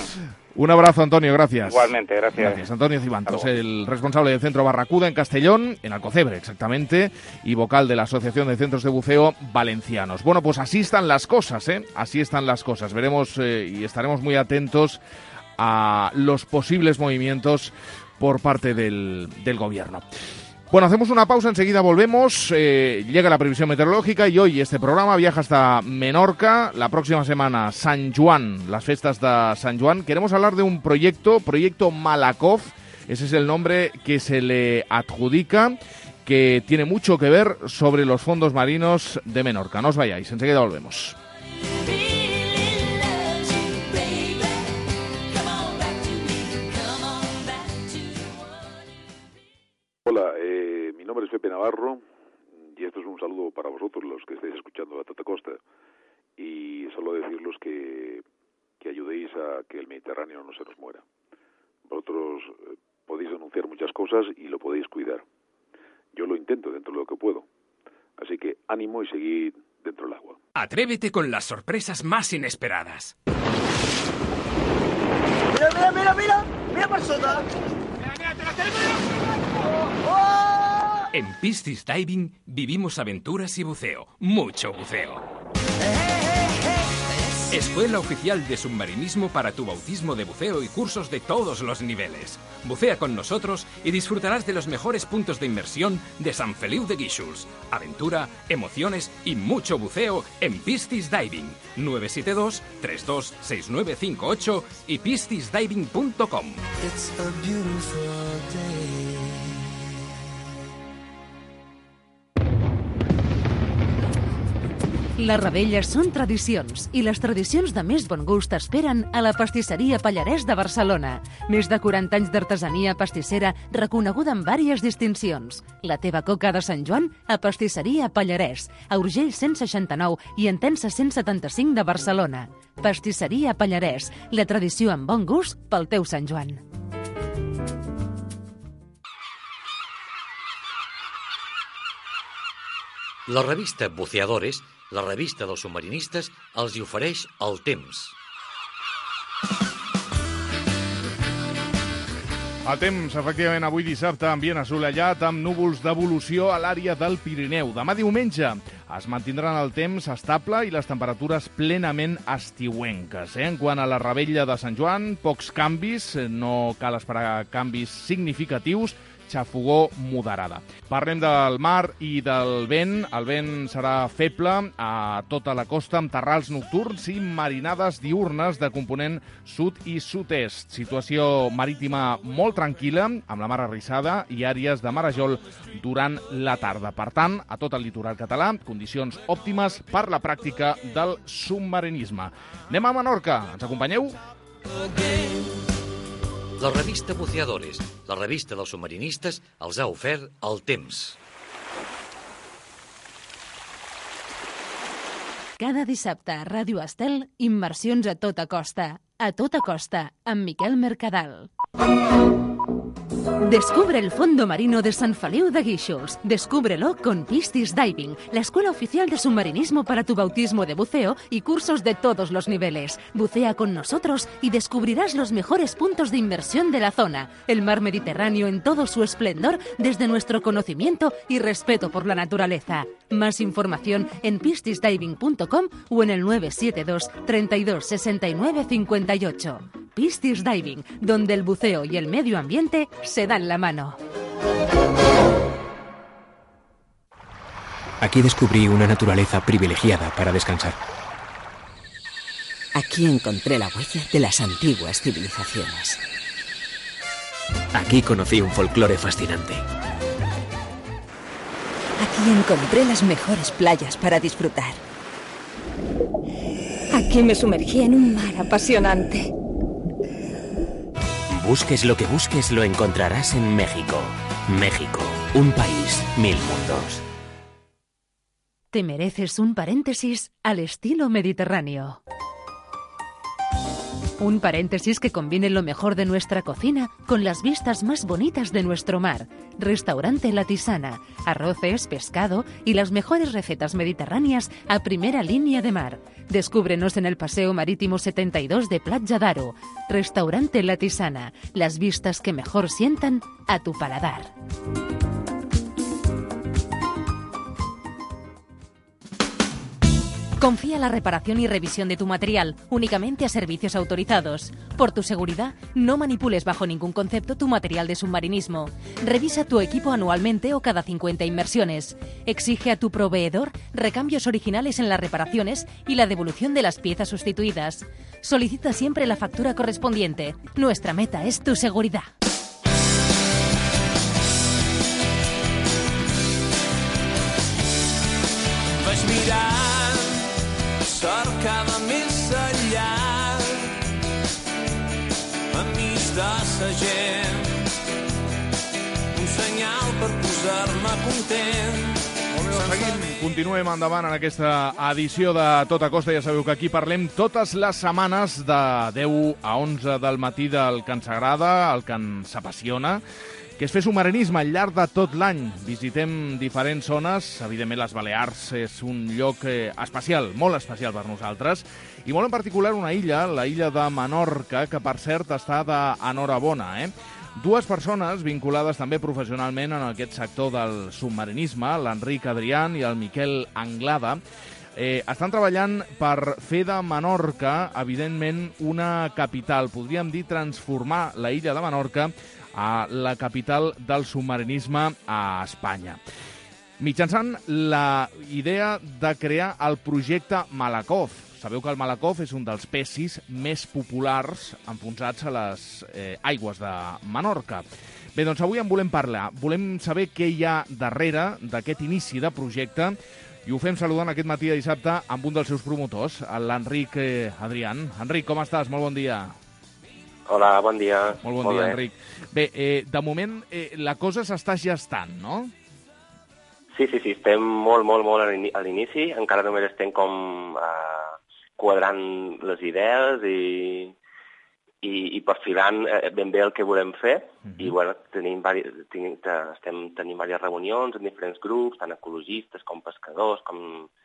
Speaker 7: Un abrazo, Antonio, gracias.
Speaker 13: Igualmente, gracias.
Speaker 7: Gracias. Antonio Cibantos, el responsable del Centro Barracuda en Castellón, en Alcocebre exactamente, y vocal de la Asociación de Centros de Buceo Valencianos. Bueno, pues así están las cosas, ¿eh? Así están las cosas. Veremos eh, y estaremos muy atentos a los posibles movimientos por parte del, del gobierno. Bueno, hacemos una pausa, enseguida volvemos, eh, llega la previsión meteorológica y hoy este programa viaja hasta Menorca, la próxima semana Sant Joan, las festas de Sant Joan. Queremos hablar de un proyecto, Proyecto Malakoff, ese es el nombre que se le adjudica, que tiene mucho que ver sobre los fondos marinos de Menorca. No os vayáis, enseguida volvemos.
Speaker 14: Hola, eh, mi nombre es Pepe Navarro y esto es un saludo para vosotros, los que estáis escuchando a Tota Costa, y solo decirles que, que ayudéis a que el Mediterráneo no se nos muera. Vosotros eh, podéis denunciar muchas cosas y lo podéis cuidar. Yo lo intento dentro de lo que puedo. Así que ánimo y seguid dentro del agua.
Speaker 15: Atrévete con las sorpresas más inesperadas.
Speaker 16: ¡Mira, mira, mira, mira! ¡Mira persona! ¡Mira, mira, te la tengo! ¡Oh!
Speaker 15: En Piscis Diving vivimos aventuras y buceo. Mucho buceo. Escuela oficial de submarinismo para tu bautismo de buceo y cursos de todos los niveles. Bucea con nosotros y disfrutarás de los mejores puntos de inmersión de Sant Feliu de Guíxols. Aventura, emociones y mucho buceo en Piscis Diving. nueve siete dos, tres dos seis nueve cinco ocho y piscis diving punto com.
Speaker 5: Les revetlles són tradicions i les tradicions de més bon gust esperen a la pastisseria Pallarès de Barcelona. Més de quaranta anys d'artesania pastissera reconeguda amb vàries distincions. La teva coca de Sant Joan a pastisseria Pallarès, a Urgell cent seixanta-nou i Entença cent setanta-cinc de Barcelona. Pastisseria Pallarès, la tradició amb bon gust pel teu Sant Joan.
Speaker 17: La revista Buceadores, la revista dels submarinistes, els hi ofereix el temps.
Speaker 7: El temps, efectivament, avui dissabte, ambient assolellat amb núvols d'evolució a l'àrea del Pirineu. Demà diumenge es mantindran el temps estable i les temperatures plenament estiuenques. Eh? En quant a la revetlla de Sant Joan, pocs canvis, no cal esperar canvis significatius, xafogó moderada. Parlem del mar i del vent. El vent serà feble a tota la costa amb terrals nocturns i marinades diurnes de component sud i sud-est. Situació marítima molt tranquil·la, amb la mar arrissada i àrees de marejol durant la tarda. Per tant, a tot el litoral català, condicions òptimes per la pràctica del submarinisme. Anem a Menorca. Ens acompanyeu?
Speaker 17: La revista Buceadores, la revista dels submarinistes, els ha ofert el temps.
Speaker 5: Cada dissabte a Ràdio Estel, immersions a tota costa. A tota costa, amb Miquel Mercadal. Descubre el fondo marino de San Feliu de Guíxols. Descúbrelo con Pistis Diving, la escuela oficial de submarinismo para tu bautismo de buceo y cursos de todos los niveles. Bucea con nosotros y descubrirás los mejores puntos de inmersión de la zona. El mar Mediterráneo en todo su esplendor desde nuestro conocimiento y respeto por la naturaleza. Más información en pistis diving punto com o en el nueve siete dos, treinta y dos, sesenta y nueve, cincuenta y ocho. Pistis Diving, donde el buceo y el medio ambiente se dan la mano.
Speaker 9: Aquí descubrí una naturaleza privilegiada para descansar.
Speaker 10: Aquí encontré la huella de las antiguas civilizaciones.
Speaker 9: Aquí conocí un folclore fascinante.
Speaker 10: Aquí encontré las mejores playas para disfrutar. Aquí me sumergí en un mar apasionante.
Speaker 11: Busques lo que busques, lo encontrarás en México. México, un país, mil mundos.
Speaker 5: Te mereces un paréntesis al estilo mediterráneo. Un paréntesis que combine lo mejor de nuestra cocina con las vistas más bonitas de nuestro mar. Restaurante La Tisana, arroces, pescado y las mejores recetas mediterráneas a primera línea de mar. Descúbrenos en el Paseo Marítimo setenta y dos de Platja d'Aro. Restaurante La Tisana, las vistas que mejor sientan a tu paladar. Confía la reparación y revisión de tu material únicamente a servicios autorizados. Por tu seguridad, no manipules bajo ningún concepto tu material de submarinismo. Revisa tu equipo anualmente o cada cincuenta inmersiones. Exige a tu proveedor recambios originales en las reparaciones y la devolución de las piezas sustituidas. Solicita siempre la factura correspondiente. Nuestra meta es tu seguridad.
Speaker 18: Vas mirar cercava més enllà enmig de sa gent un senyal per posar-me content.
Speaker 7: Molt bé, seguim. Continuem endavant en aquesta edició de Tota Costa. Ja sabeu que aquí parlem totes les setmanes de deu a onze del matí del que ens agrada, el que ens apassiona, que és fer submarinisme al llarg de tot l'any. Visitem diferents zones, evidentment les Balears és un lloc eh, especial, molt especial per nosaltres, i molt en particular una illa, la illa de Menorca, que per cert està d'enhorabona. Eh? Dues persones vinculades també professionalment en aquest sector del submarinisme, l'Enric Adrián i el Miquel Anglada, Eh, estan treballant per fer de Menorca, evidentment, una capital. Podríem dir transformar la illa de Menorca a la capital del submarinisme a Espanya. Mitjançant la idea de crear el projecte Malakoff. Sabeu que el Malakoff és un dels pessis més populars enfonsats a les eh, aigües de Menorca. Bé, doncs avui en volem parlar. Volem saber què hi ha darrere d'aquest inici de projecte i ho fem saludant aquest matí de dissabte amb un dels seus promotors, l'Enric eh, Adrián. Enric, com estàs? Molt bon dia.
Speaker 19: Hola, bon dia.
Speaker 7: Molt bon Molt dia, bé. Enric. Bé, eh, de moment eh, la cosa s'està gestant, no?
Speaker 19: Sí, sí, sí, estem molt, molt, molt a l'inici. Encara només estem com eh, quadrant les idees i, i, i perfilant eh, ben bé el que volem fer. Mm-hmm. I, bueno, tenim vari, tenim, estem tenint diverses reunions en diferents grups, tant ecologistes com pescadors, com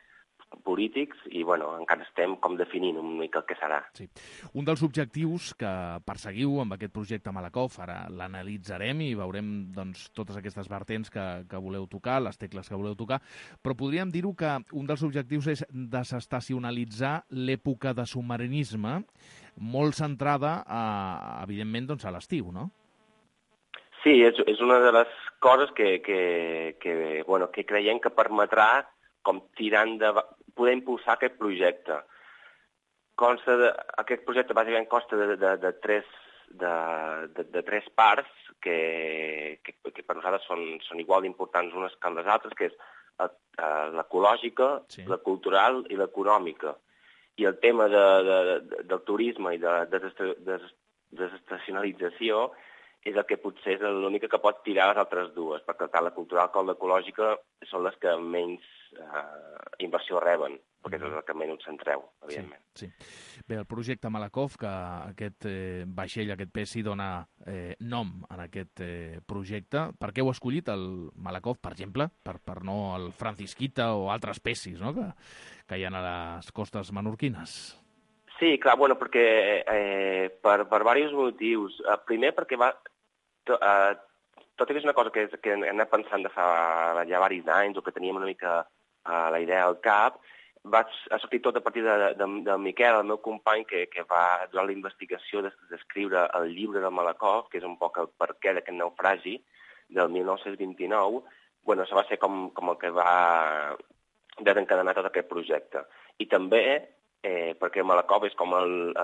Speaker 19: polítics i, bueno, encara estem com definint una mica el que serà.
Speaker 7: Sí. Un dels objectius que perseguiu amb aquest projecte Malakoff, ara l'analitzarem i veurem doncs, totes aquestes vertents que, que voleu tocar, les tecles que voleu tocar, però podríem dir-ho que un dels objectius és desestacionalitzar l'època de submarinisme, molt centrada, a, evidentment, doncs, a l'estiu, no?
Speaker 19: Sí, és, és una de les coses que, que, que, bueno, que creiem que permetrà com tirar endavant, poder impulsar aquest projecte. Consta de, aquest projecte bàsicament consta de, de, de, tres, de, de, de tres parts que, que, que per nosaltres són, són igual d'importants unes que les altres, que és l'ecològica, sí. La cultural i l'econòmica. I el tema de, de, de, del turisme i de la desestacionalització és el que potser és l'única que pot tirar les altres dues, perquè tant la cultural com l'ecològica són les que menys eh, inversió reben, perquè és el que menys centreu, evidentment.
Speaker 7: Sí, sí. Bé, el projecte Malakoff, que aquest eh, vaixell, aquest pes, s'hi dona eh, nom en aquest eh, projecte. Per què heu escollit el Malakoff, per exemple, per, per no el Francisquita o altres pecis, no?, que, que hi ha a les costes menorquines?
Speaker 19: Sí, clar, bueno, perquè eh, per, per diversos motius. Eh, primer, perquè va, to, eh, tot i que és una cosa que, que hem anat pensant de fa ja diversos anys, o que teníem una mica eh, la idea al cap, va, ha sortit tot a partir de, de, de Miquel, el meu company, que, que va, durant la investigació, d'escriure el llibre de Malakoff, que és un poc el perquè d'aquest naufragi, del mil nou-cents vint-i-nou, bueno, això va ser com, com el que va desencadenar tot aquest projecte. I també Eh, perquè Malakoff és com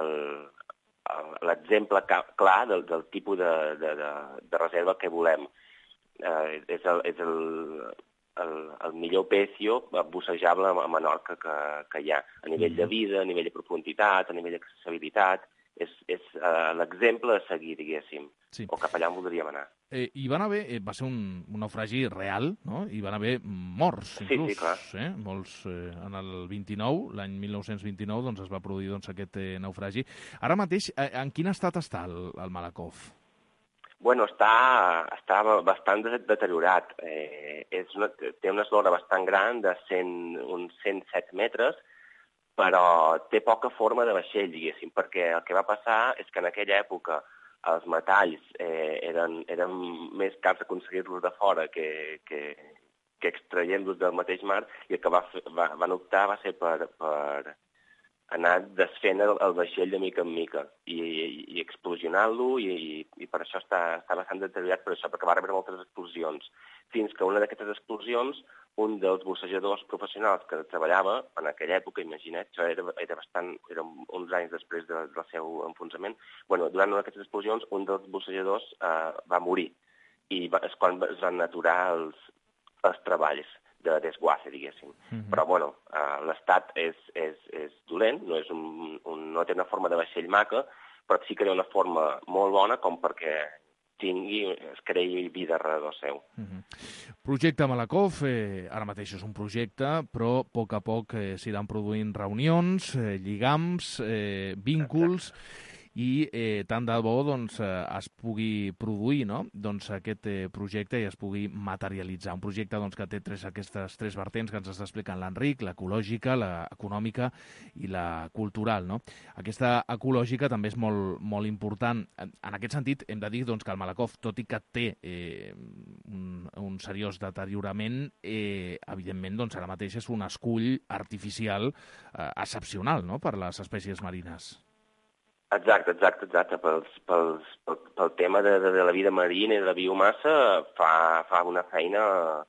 Speaker 19: l'exemple clar del, del tipus de, de, de, de reserva que volem. Eh, és el, és el, el, el millor pecio bussejable a Menorca que, que hi ha, a nivell de vida, a nivell de profunditat, a nivell d'accessibilitat. És, és uh, l'exemple a seguir, diguéssim, sí. O cap allà en voldríem anar.
Speaker 7: Eh, hi van haver, eh, va ser un, un naufragi real, no? Hi van haver morts, inclús.
Speaker 19: Sí, sí, clar.
Speaker 7: Eh? Molts, eh, en el vint-i-nou, l'any mil nou-cents vint-i-nou, doncs es va produir doncs, aquest eh, naufragi. Ara mateix, eh, en quin estat està el, el Malakoff?
Speaker 19: Bueno, està, està bastant deteriorat. Eh, és una, té una eslora bastant gran, de cent, uns cent set metres, però té poca forma de vaixell, diguéssim, perquè el que va passar és que en aquella època els metalls eh, eren, eren més cars aconseguir-los de fora que, que, que extraient-los del mateix mar, i el que va, va, van optar va ser per, per anar desfent el, el vaixell de mica en mica i, i, i explosionant-lo, i, i, i per això està, està bastant deteriorat, per això, perquè va rebre moltes explosions, fins que una d'aquestes explosions, un dels bussejadors professionals que treballava en aquella època, imagina't, això era, era bastant, era uns anys després de, del seu enfonsament, bueno, durant una d'aquestes explosions, un dels bussejadors eh, va morir, i va, és quan es van aturar els, els treballs de desguace, diguéssim. Mm-hmm. Però, bueno, eh, l'estat és, és, és dolent, no, és un, un, no té una forma de vaixell maca, però sí que té una forma molt bona com perquè tingui, es creï vida darrere seu.
Speaker 7: Mm-hmm. Projecte Malakoff, eh, ara mateix és un projecte, però a poc a poc eh, s'hiran produint reunions, eh, lligams, eh, vínculs, i eh, tant de bo doncs, eh, es pugui produir, no? doncs, aquest eh, projecte i es pugui materialitzar. Un projecte doncs, que té tres, aquestes tres vertents que ens està explicant l'Enric, l'ecològica, l'econòmica i la cultural. No? Aquesta ecològica també és molt, molt important. En, en aquest sentit, hem de dir doncs, que el Malakoff, tot i que té eh, un, un seriós deteriorament, eh, evidentment doncs, ara mateix és un escull artificial eh, excepcional, no? per les espècies marines.
Speaker 19: Exacte, exacte, exacte. Pels, pels, pel, pel tema de, de, de la vida marina i de la biomassa fa, fa una feina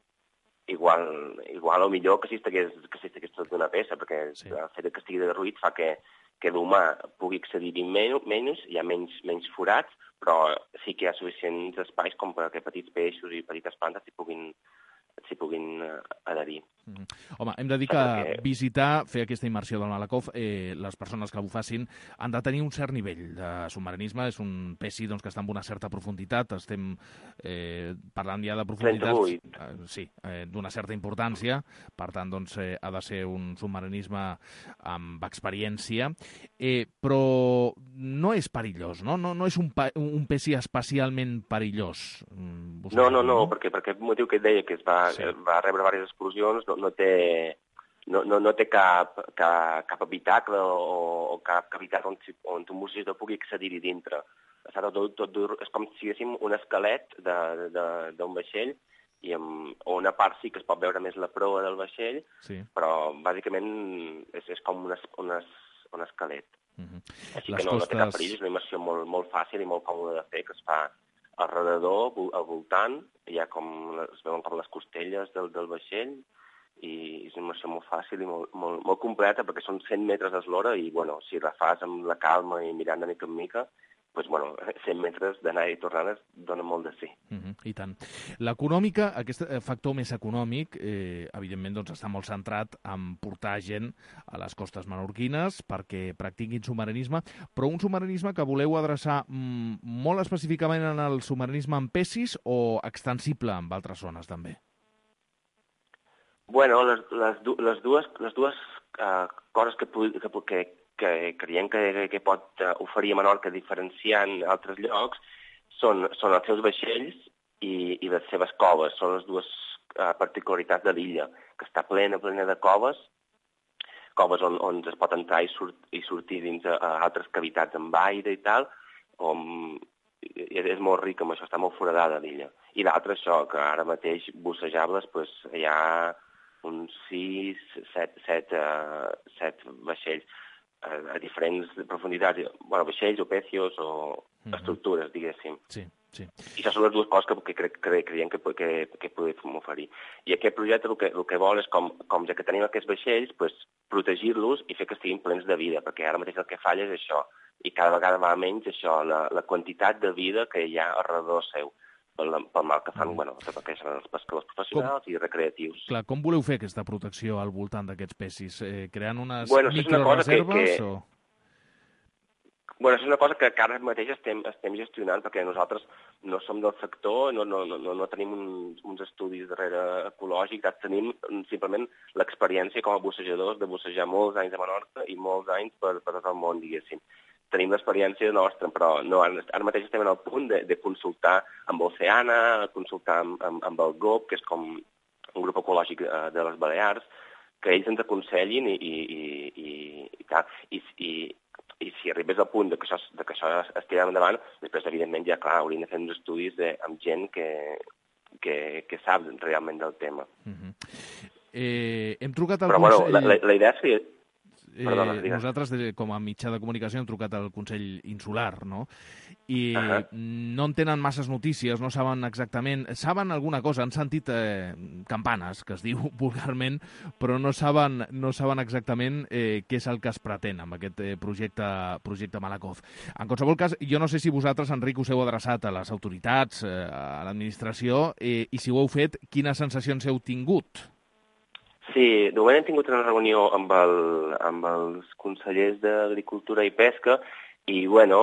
Speaker 19: igual, igual o millor que si estigués, que si estigués tot d'una peça, perquè sí. El fet que estigui derruït fa que, que l'humà pugui accedir-hi menys, menys, hi ha menys, menys forats, però sí que hi ha suficients espais com perquè petits peixos i petites plantes s'hi puguin, s'hi puguin adherir.
Speaker 7: Mm. Home, hem de dir que perquè... visitar, fer aquesta immersió del Malakoff, eh, les persones que ho facin han de tenir un cert nivell de submarinisme. És un peci doncs, que està en una certa profunditat. Estem eh, parlant ja de profunditats eh, sí, eh, d'una certa importància. Per tant, doncs, eh, ha de ser un submarinisme amb experiència. Eh, però no és perillós, no? No, no és un, un peci especialment perillós.
Speaker 19: Mm, no, no, no, no, perquè per aquest motiu que et deia, que es va, sí. va rebre diverses explosions, no, no té, no, no, no té cap, cap, cap habitacle o, o cap cavitat on, on un bussejador pugui accedir-hi dintre. Està tot, tot, tot, és com si diguéssim un esquelet d'un vaixell i amb, o una part sí que es pot veure més la proa del vaixell, sí. Però bàsicament és, és com un, es, un, es, un esquelet. Uh-huh. Així Les que no, costes... no té cap perill, és una immersió molt, molt fàcil i molt còmoda de fer, que es fa al redador, al voltant, hi ha com, es veuen com les costelles del, del vaixell, i és una immersió molt fàcil i molt, molt, molt completa, perquè són cent metres d'eslora i, bueno, si la fas amb la calma i mirant de mica en mica, doncs, bueno, cent metres d'anar i tornar dona molt de sí.
Speaker 7: Uh-huh, I tant. L'econòmica, aquest factor més econòmic, eh, evidentment, doncs, està molt centrat en portar gent a les costes menorquines perquè practiquin submarinisme, però un submarinisme que voleu adreçar mm, molt específicament en el submarinisme en Pessis o extensible en altres zones, també?
Speaker 19: Bueno, les, les, les dues, les dues uh, coses que, que, que, que creiem que, que pot oferir a Menorca diferenciant altres llocs són, són els seus vaixells i, i les seves coves. Són les dues uh, particularitats de l'illa, que està plena, plena de coves, coves on, on es pot entrar i, surt, i sortir dins a, a altres cavitats amb aire i tal, on és molt ric amb això, està molt foradada l'illa. I l'altre, això, que ara mateix bussejables, doncs, hi ha uns sis, set, set, uh, set vaixells uh, a diferents profunditats, bueno, vaixells o pecios o uh-huh. estructures, diguéssim.
Speaker 7: Sí, sí. I
Speaker 19: això són les dues coses que, que, que, que creiem que, que, que podem oferir. I aquest projecte el que, el que vol és, com, com ja que tenim aquests vaixells, pues, protegir-los i fer que estiguin plens de vida, perquè ara mateix el que falla és això, i cada vegada va menys això, la, la quantitat de vida que hi ha al redador seu. Pel, pel mal que fan, bueno, tot el que són els pescadors professionals com, i recreatius.
Speaker 7: Clar, com voleu fer aquesta protecció al voltant d'aquests pessis? Eh, creant unes
Speaker 19: bueno,
Speaker 7: microreserves?
Speaker 19: Que, que... O... Bueno, és una cosa que ara mateix estem, estem gestionant, perquè nosaltres no som del sector, no, no, no, no tenim uns, uns estudis darrere ecològics, tenim simplement l'experiència com a bussejadors de bussejar molts anys a Menorca i molts anys per, per tot el món, diguéssim. Tenim l'experiència nostra, però no, ara mateix estem en el punt de, de consultar amb Oceana, consultar amb, amb, amb el G O P, que és com un grup ecològic de les Balears, que ells ens aconsellin i, i, i, i, i tal. I, i, i si arribés al punt de que això, de que això es tira endavant, després, evidentment, ja, clar, hauríem de fer uns estudis de, amb gent que, que, que sap realment del tema.
Speaker 7: Uh-huh. eh, hem trucat al
Speaker 19: però,
Speaker 7: Consell...
Speaker 19: Bueno, la, la, la idea seria...
Speaker 7: Eh, nosaltres, com a mitjà de comunicació, hem trucat al Consell Insular, no? I uh-huh. no en tenen masses notícies, no saben exactament... Saben alguna cosa, han sentit eh, campanes, que es diu vulgarment, però no saben, no saben exactament eh, què és el que es pretén amb aquest eh, projecte, projecte Malakoff. En qualsevol cas, jo no sé si vosaltres, Enric, us heu adreçat a les autoritats, eh, a l'administració, eh, i si ho heu fet, quines sensacions heu tingut?
Speaker 19: Sí, de moment hem tingut una reunió amb, el, amb els consellers d'Agricultura i Pesca i, bueno,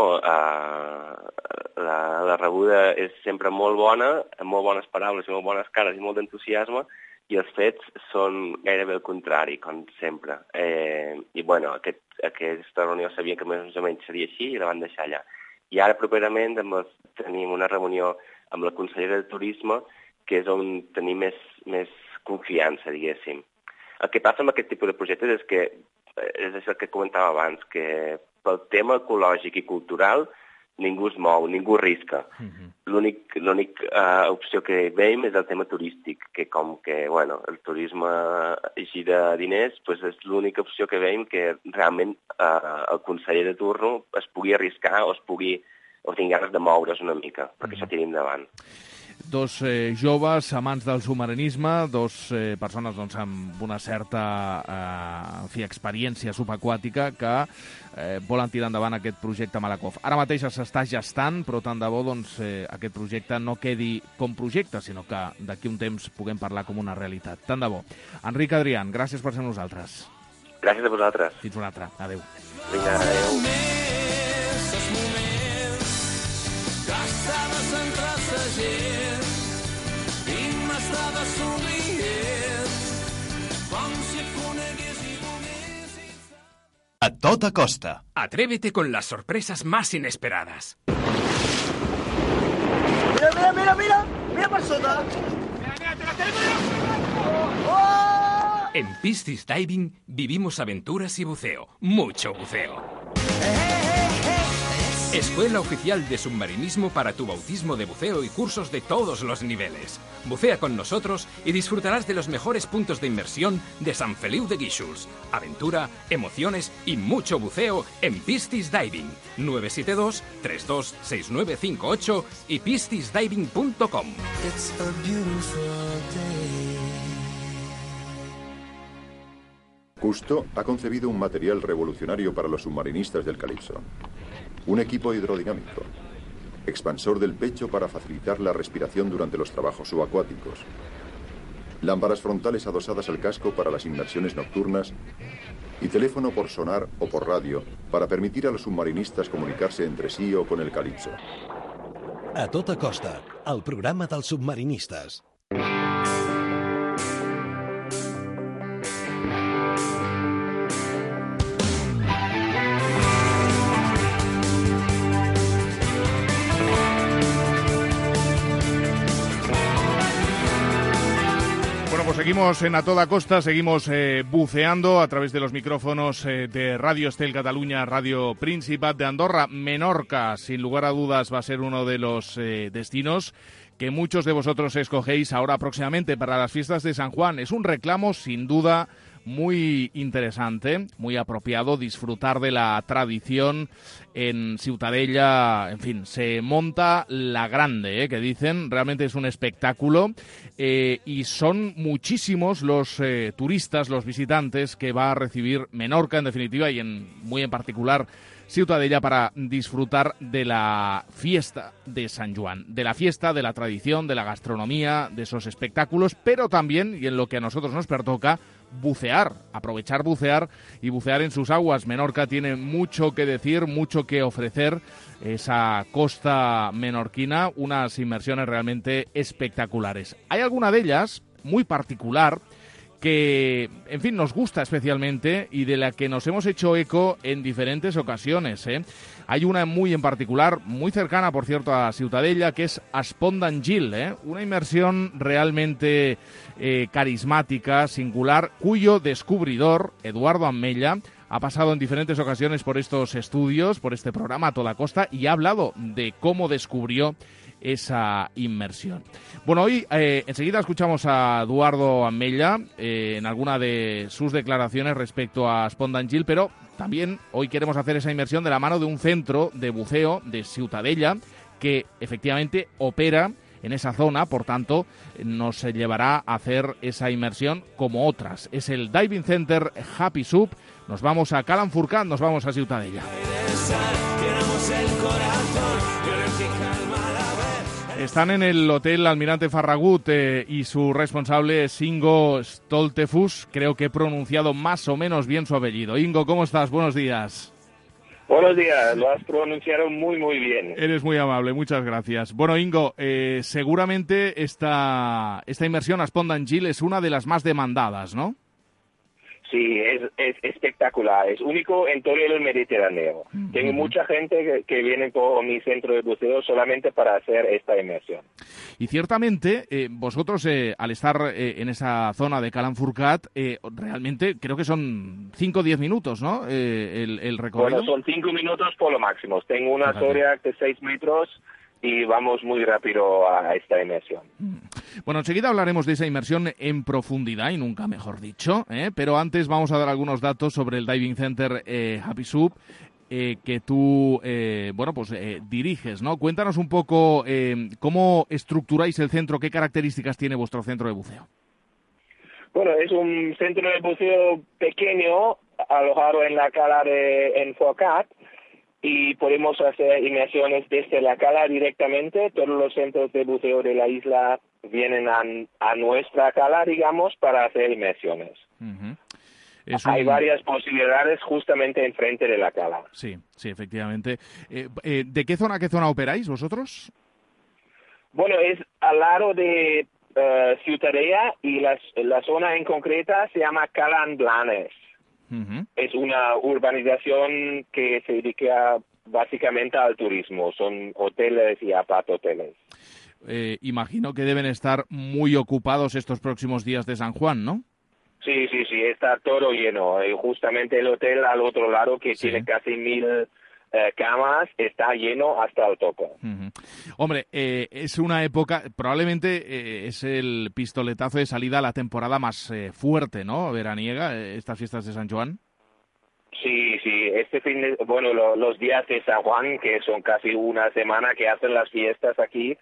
Speaker 19: eh, la, la rebuda és sempre molt bona, amb molt bones paraules i molt bones cares i molt d'entusiasme, i els fets són gairebé el contrari, com sempre. Eh, I, bueno, aquest, aquesta reunió sabia que més o menys seria així i la van deixar allà. I ara, properament, amb els, tenim una reunió amb la consellera de Turisme, que és on tenim més, més confiança, diguéssim. El que passa amb aquest tipus de projectes és que, és això que comentava abans, que pel tema ecològic i cultural ningú es mou, ningú risca. Uh-huh. L'únic, l'únic uh, opció que veiem és el tema turístic, que com que, bueno, el turisme gira diners, pues és l'única opció que veiem que realment uh, el conseller de turno es pugui arriscar o es pugui, o tingui ganes de moure's una mica, perquè uh-huh. això tiri endavant.
Speaker 7: Dos eh, joves amants del submarinisme, dos eh, persones doncs, amb una certa eh, en fi, experiència subaquàtica que eh, volen tirar endavant aquest projecte Malakoff. Ara mateix s'està gestant, però tant de bo doncs, eh, aquest projecte no quedi com projecte, sinó que d'aquí un temps puguem parlar com una realitat. Tant de bo. Enric Adrián, gràcies per ser amb nosaltres.
Speaker 19: Gràcies a vosaltres.
Speaker 7: Fins una altra. Adéu.
Speaker 19: Vinga, adéu.
Speaker 12: A tota costa.
Speaker 15: Atrévete con las sorpresas más inesperadas.
Speaker 16: Mira, mira, mira, mira. Mira per sota. Mira, mira, te la tenemos. Oh!
Speaker 15: En Piscis Diving vivimos aventuras y buceo, mucho buceo. Escuela Oficial de Submarinismo para tu bautismo de buceo y cursos de todos los niveles. Bucea con nosotros y disfrutarás de los mejores puntos de inmersión de Sant Feliu de Guíxols. Aventura, emociones y mucho buceo en Piscis Diving. nueve siete dos, tres dos seis nueve cinco ocho y piscis diving punto com.
Speaker 20: Cousteau ha concebido un material revolucionario para los submarinistas del Calipso. Un equipo hidrodinámico, expansor del pecho para facilitar la respiración durante los trabajos subacuáticos, lámparas frontales adosadas al casco para las inmersiones nocturnas y teléfono por sonar o por radio para permitir a los submarinistas comunicarse entre sí o con el Calipso.
Speaker 12: A tota costa, el programa dels submarinistes.
Speaker 7: Pues seguimos en A Toda Costa, seguimos eh, buceando a través de los micrófonos eh, de Radio Estel Cataluña, Radio Principat de Andorra. Menorca, sin lugar a dudas, va a ser uno de los eh, destinos que muchos de vosotros escogéis ahora próximamente para las fiestas de San Juan. Es un reclamo, sin duda, muy interesante, muy apropiado, disfrutar de la tradición en Ciutadella. En fin, se monta la grande, ¿eh? Que dicen, realmente es un espectáculo eh, y son muchísimos los eh, turistas, los visitantes que va a recibir Menorca, en definitiva, y en muy en particular Ciutadella, para disfrutar de la fiesta de San Juan, de la fiesta, de la tradición, de la gastronomía, de esos espectáculos, pero también, y en lo que a nosotros nos pertoca, bucear, aprovechar bucear y bucear en sus aguas. Menorca tiene mucho que decir, mucho que ofrecer, esa costa menorquina, unas inmersiones realmente espectaculares. Hay alguna de ellas muy particular que, en fin, nos gusta especialmente y de la que nos hemos hecho eco en diferentes ocasiones, ¿eh? Hay una muy en particular, muy cercana, por cierto, a Ciutadella, que es Espont d'Angil, ¿eh? Una inmersión realmente eh, carismática, singular, cuyo descubridor, Eduardo Ammella, ha pasado en diferentes ocasiones por estos estudios, por este programa A Toda Costa, y ha hablado de cómo descubrió esa inmersión. Bueno, hoy eh, enseguida escuchamos a Eduardo Ammella eh, en alguna de sus declaraciones respecto a Espont d'Angil, pero también hoy queremos hacer esa inmersión de la mano de un centro de buceo de Ciutadella que efectivamente opera en esa zona, por tanto, nos llevará a hacer esa inmersión como otras. Es el Diving Center Happy Sub. Nos vamos a Cala en Forcat, nos vamos a Ciutadella. Están en el Hotel Almirante Farragut eh, y su responsable es Ingo Stoltefus. Creo que he pronunciado más o menos bien su apellido. Ingo, ¿cómo estás? Buenos días.
Speaker 21: Buenos días, lo has pronunciado muy, muy bien.
Speaker 7: Eres muy amable, muchas gracias. Bueno, Ingo, eh, seguramente esta, esta inmersión a Espont d'Angil es una de las más demandadas, ¿no?
Speaker 21: Sí, es, es espectacular, es único en todo el Mediterráneo. Mm-hmm. Tengo mucha gente que, que viene por mi centro de buceo solamente para hacer esta inmersión.
Speaker 7: Y ciertamente, eh, vosotros eh, al estar eh, en esa zona de Cala en Forcat, eh, realmente creo que son cinco o diez minutos, ¿no? Eh, el, el recorrido.
Speaker 21: Bueno, son cinco minutos por lo máximo. Tengo una Zodiac de seis metros y vamos muy rápido a esta inmersión.
Speaker 7: Bueno, enseguida hablaremos de esa inmersión en profundidad, y nunca mejor dicho, ¿eh? Pero antes vamos a dar algunos datos sobre el Diving Center eh, Happy Sub, eh, que tú, eh, bueno, pues eh, diriges, ¿no? Cuéntanos un poco eh, cómo estructuráis el centro, qué características tiene vuestro centro de buceo.
Speaker 21: Bueno, es un centro de buceo pequeño, alojado en la cala de en Forcat, y podemos hacer inmersiones desde la cala directamente. Todos los centros de buceo de la isla vienen a, a nuestra cala, digamos, para hacer inmersiones. Uh-huh. Es Hay un... varias posibilidades justamente enfrente de la cala.
Speaker 7: Sí, sí, efectivamente. Eh, eh, ¿De qué zona a qué zona operáis vosotros?
Speaker 21: Bueno, es al lado de uh, Ciutadella, y la, la zona en concreta se llama Cala Blanes. Uh-huh. Es una urbanización que se dedica básicamente al turismo. Son hoteles y apart-hoteles.
Speaker 7: Eh, imagino que deben estar muy ocupados estos próximos días de San Juan, ¿no?
Speaker 21: Sí, sí, sí, está todo lleno. Y justamente el hotel al otro lado, que
Speaker 7: sí.
Speaker 21: tiene casi mil eh, camas, está lleno hasta el tope.
Speaker 7: Uh-huh. Hombre, eh, es una época, probablemente eh, es el pistoletazo de salida a la temporada más eh, fuerte, ¿no? Veraniega, eh, estas fiestas de San Juan.
Speaker 21: Sí, sí, este fin de, bueno, lo, los días de San Juan, que son casi una semana que hacen las fiestas aquí,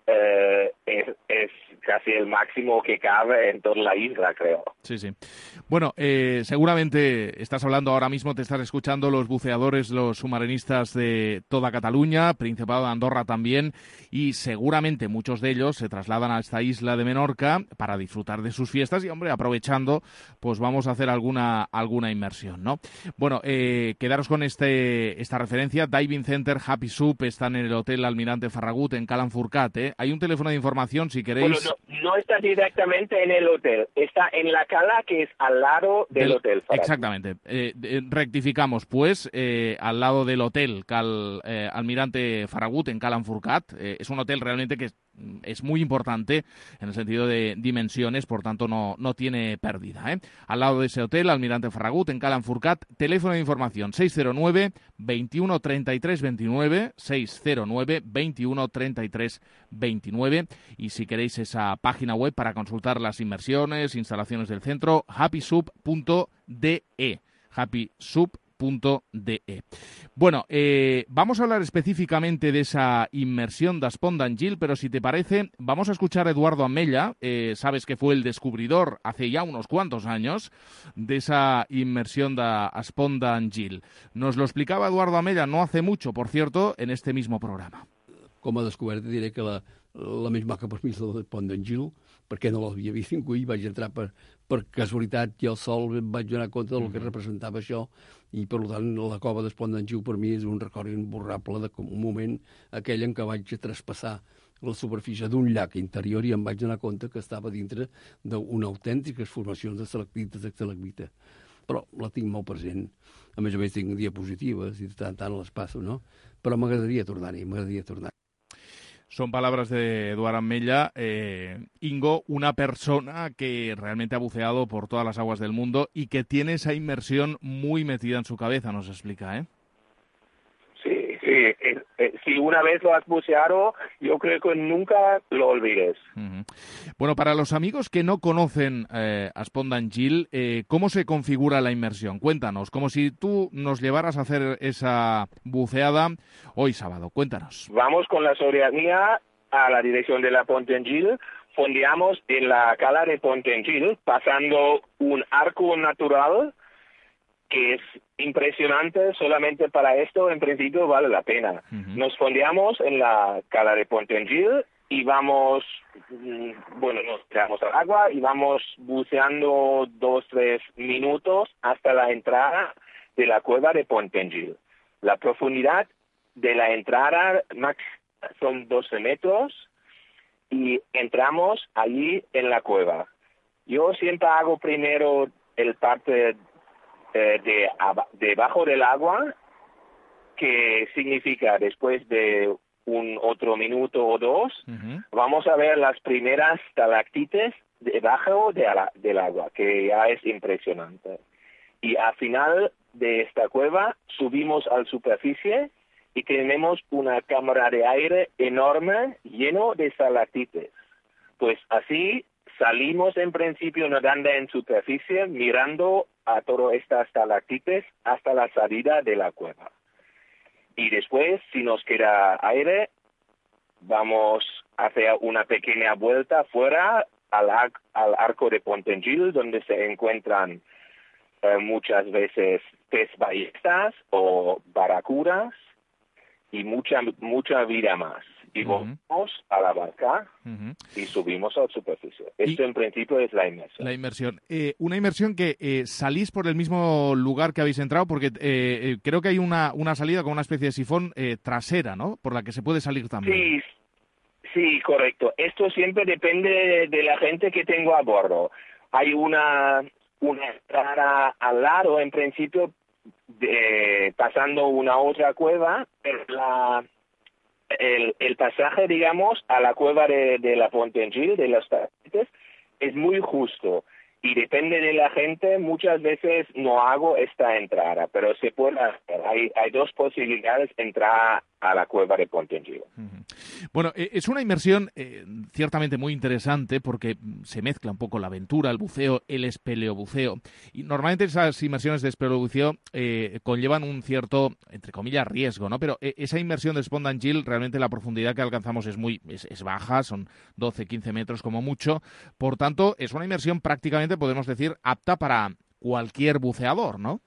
Speaker 21: eh, es, es casi el máximo que cabe en toda la isla, creo.
Speaker 7: Sí, sí. Bueno, eh, seguramente estás hablando ahora mismo, te estás escuchando los buceadores, los submarinistas de toda Cataluña, Principado de Andorra también, y seguramente muchos de ellos se trasladan a esta isla de Menorca para disfrutar de sus fiestas y, hombre, aprovechando, pues vamos a hacer alguna alguna inmersión, ¿no? Bueno, eh, quedaros con este esta referencia. Diving Center Happy Soup están en el Hotel Almirante Ferragut en Cala Furcat, ¿eh? Hay un teléfono de información si queréis.
Speaker 21: Bueno, no, no está directamente en el hotel, está en la cala que es al lado del, del hotel. Ferragut.
Speaker 7: Exactamente. Eh, eh, rectificamos, pues, eh, al lado del hotel Cal, eh, Almirante Ferragut en Cala Furcat. Eh, es un hotel realmente que es, es muy importante en el sentido de dimensiones, por tanto no, no tiene pérdida, ¿eh? Al lado de ese hotel, Almirante Ferragut en Cala Furcat, teléfono de información seis cero nueve, veintiuno, treinta y tres, veintinueve, seis cero nueve, veintiuno, treinta y tres, veintinueve, y si queréis esa página web para consultar las inmersiones, instalaciones del centro, happy soup punto d e, happy soup punto d e. Bueno, eh, vamos a hablar específicamente de esa inmersión de Espont d'Angil, pero si te parece, vamos a escuchar a Eduardo Amella, eh, sabes que fue el descubridor hace ya unos cuantos años de esa inmersión de Espont d'Angil. Nos lo explicaba Eduardo Amella no hace mucho, por cierto, en este mismo programa.
Speaker 1: Com a descoberta diré que la, la més maca per mi és la del Pont d'Angil, perquè no l'havia vist ningú i vaig entrar per, per casualitat i al sol em vaig donar compte del que representava això i per tant la cova del Pont d'Angil per mi és un record imborrable de com un moment aquell en què vaig traspassar la superfície d'un llac interior i em vaig donar compte que estava dintre d'una autèntica formació de estalactites i estalagmites. Però la tinc molt present. A més a més tinc diapositives i de tant en tant les passo, no? Però m'agradaria tornar-hi, m'agradaria tornar-hi.
Speaker 7: Son palabras de Eduardo Amella. Eh, Ingo, una persona que realmente ha buceado por todas las aguas del mundo y que tiene esa inmersión muy metida en su cabeza, nos explica, ¿eh?
Speaker 21: Sí, sí. Eh, eh, si una vez lo has buceado, yo creo que nunca lo olvides.
Speaker 7: Uh-huh. Bueno, para los amigos que no conocen eh, Espont d'Angil, eh, ¿cómo se configura la inmersión? Cuéntanos, como si tú nos llevaras a hacer esa buceada hoy sábado. Cuéntanos.
Speaker 21: Vamos con la soberanía a la dirección de la Pont d'Angil, fondeamos en la cala de Pont d'Angil, pasando un arco natural que es impresionante. Solamente para esto, en principio, vale la pena. Uh-huh. Nos fondeamos en la cala de Pont d'Angil y vamos, bueno, nos tiramos al agua y vamos buceando dos, tres minutos hasta la entrada de la cueva de Pont d'Angil. La profundidad de la entrada máxima son doce metros y entramos allí en la cueva. Yo siempre hago primero el parte eh, de debajo del agua, que significa después de un otro minuto o dos, uh-huh. vamos a ver las primeras estalactites debajo de la, del agua, que ya es impresionante. Y al final de esta cueva subimos a la superficie y tenemos una cámara de aire enorme lleno de estalactites. Pues así salimos en principio nadando en superficie, mirando a todas estas estalactites hasta la salida de la cueva. Y después, si nos queda aire, vamos a hacer una pequeña vuelta fuera al, ar- al arco de Pont d'Angil, donde se encuentran eh, muchas veces pez ballestas o barracudas y mucha mucha vida más. Y uh-huh. volvemos a la barca uh-huh. y subimos a la superficie. Esto y en principio es la inmersión.
Speaker 7: La inmersión. Eh, una inmersión que eh, salís por el mismo lugar que habéis entrado, porque eh, creo que hay una, una salida con una especie de sifón eh, trasera, ¿no? Por la que se puede salir también.
Speaker 21: Sí, sí, correcto. Esto siempre depende de la gente que tengo a bordo. Hay una, una entrada al lado, en principio, de, pasando una otra cueva, pero la... El, el pasaje, digamos, a la cueva de, de la Pont d'Angil, de las estalactites, es muy justo. y depende de la gente, muchas veces no hago esta entrada, pero se puede hacer. Hay, hay dos posibilidades de entrar a la cueva de Pontengil.
Speaker 7: Uh-huh. Bueno, eh, es una inmersión eh, ciertamente muy interesante porque se mezcla un poco la aventura, el buceo, el espeleobuceo. Y normalmente esas inmersiones de espeleobuceo eh, conllevan un cierto, entre comillas, riesgo, ¿no? Pero eh, esa inmersión de Spondangil, realmente la profundidad que alcanzamos es muy es, es baja, son doce, quince metros como mucho. Por tanto, es una inmersión prácticamente, podemos decir, apta para cualquier buceador, ¿no?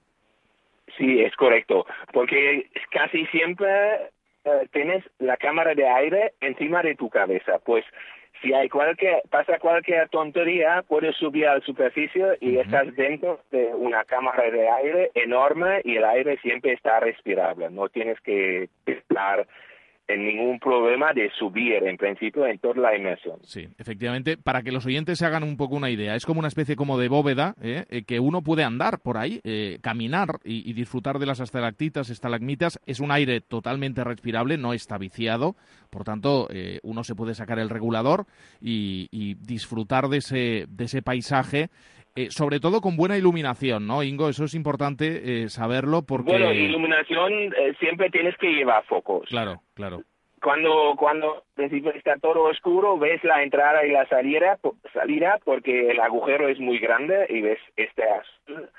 Speaker 21: Sí, es correcto, porque casi siempre eh, tienes la cámara de aire encima de tu cabeza. Pues si hay cualquier, pasa cualquier tontería, puedes subir a la superficie y uh-huh. estás dentro de una cámara de aire enorme y el aire siempre está respirable. No tienes que estar en ningún problema de subir, en principio, en toda la inmersión.
Speaker 7: Sí, efectivamente, para que los oyentes se hagan un poco una idea, es como una especie como de bóveda, ¿eh? Eh, que uno puede andar por ahí, eh, caminar y, y disfrutar de las estalactitas, estalagmitas. Es un aire totalmente respirable, no está viciado, por tanto, eh, uno se puede sacar el regulador y, y disfrutar de ese, de ese paisaje, eh, sobre todo con buena iluminación, ¿no, Ingo? Eso es importante eh, saberlo porque...
Speaker 21: Bueno, iluminación eh, siempre tienes que llevar focos.
Speaker 7: Claro, claro.
Speaker 21: Cuando cuando está todo oscuro, ves la entrada y la salida, salida porque el agujero es muy grande y ves este azul.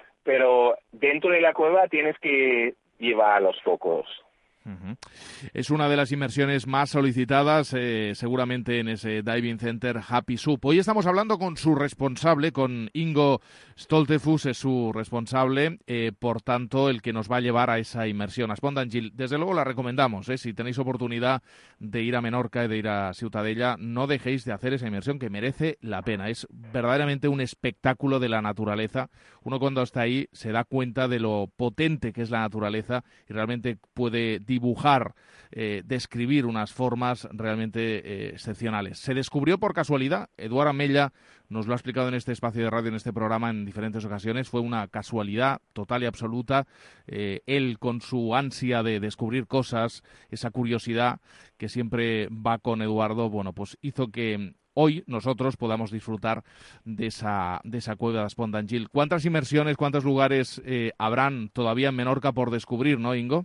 Speaker 21: Pero dentro de la cueva tienes que llevar los focos.
Speaker 7: Uh-huh. Es una de las inmersiones más solicitadas eh, seguramente en ese Diving Center Happy Soup. Hoy estamos hablando con su responsable, con Ingo Stoltefus, es su responsable, eh, por tanto el que nos va a llevar a esa inmersión, a Spondangil. Desde luego la recomendamos, eh, si tenéis oportunidad de ir a Menorca y de ir a Ciutadella, no dejéis de hacer esa inmersión que merece la pena. Es verdaderamente un espectáculo de la naturaleza. Uno cuando está ahí se da cuenta de lo potente que es la naturaleza y realmente puede dibujar, eh, describir unas formas realmente eh, excepcionales. Se descubrió por casualidad, Eduard Amella nos lo ha explicado en este espacio de radio, en este programa en diferentes ocasiones, fue una casualidad total y absoluta. Eh, él con su ansia de descubrir cosas, esa curiosidad que siempre va con Eduardo, bueno, pues hizo que hoy nosotros podamos disfrutar de esa, de esa cueva de Spondangil. ¿Cuántas inmersiones, cuántos lugares eh, habrán todavía en Menorca por descubrir, no, Ingo?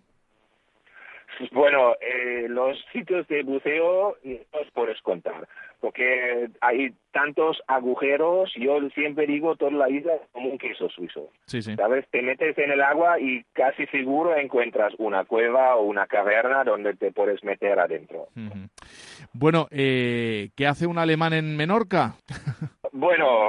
Speaker 21: Bueno, eh, los sitios de buceo no los puedes contar, porque hay tantos agujeros. Yo siempre digo, toda la isla es como un queso suizo.
Speaker 7: Sí, sí.
Speaker 21: ¿Sabes? Te metes en el agua y casi seguro encuentras una cueva o una caverna donde te puedes meter adentro.
Speaker 7: Uh-huh. Bueno, eh, ¿qué hace un alemán en Menorca?
Speaker 21: Bueno...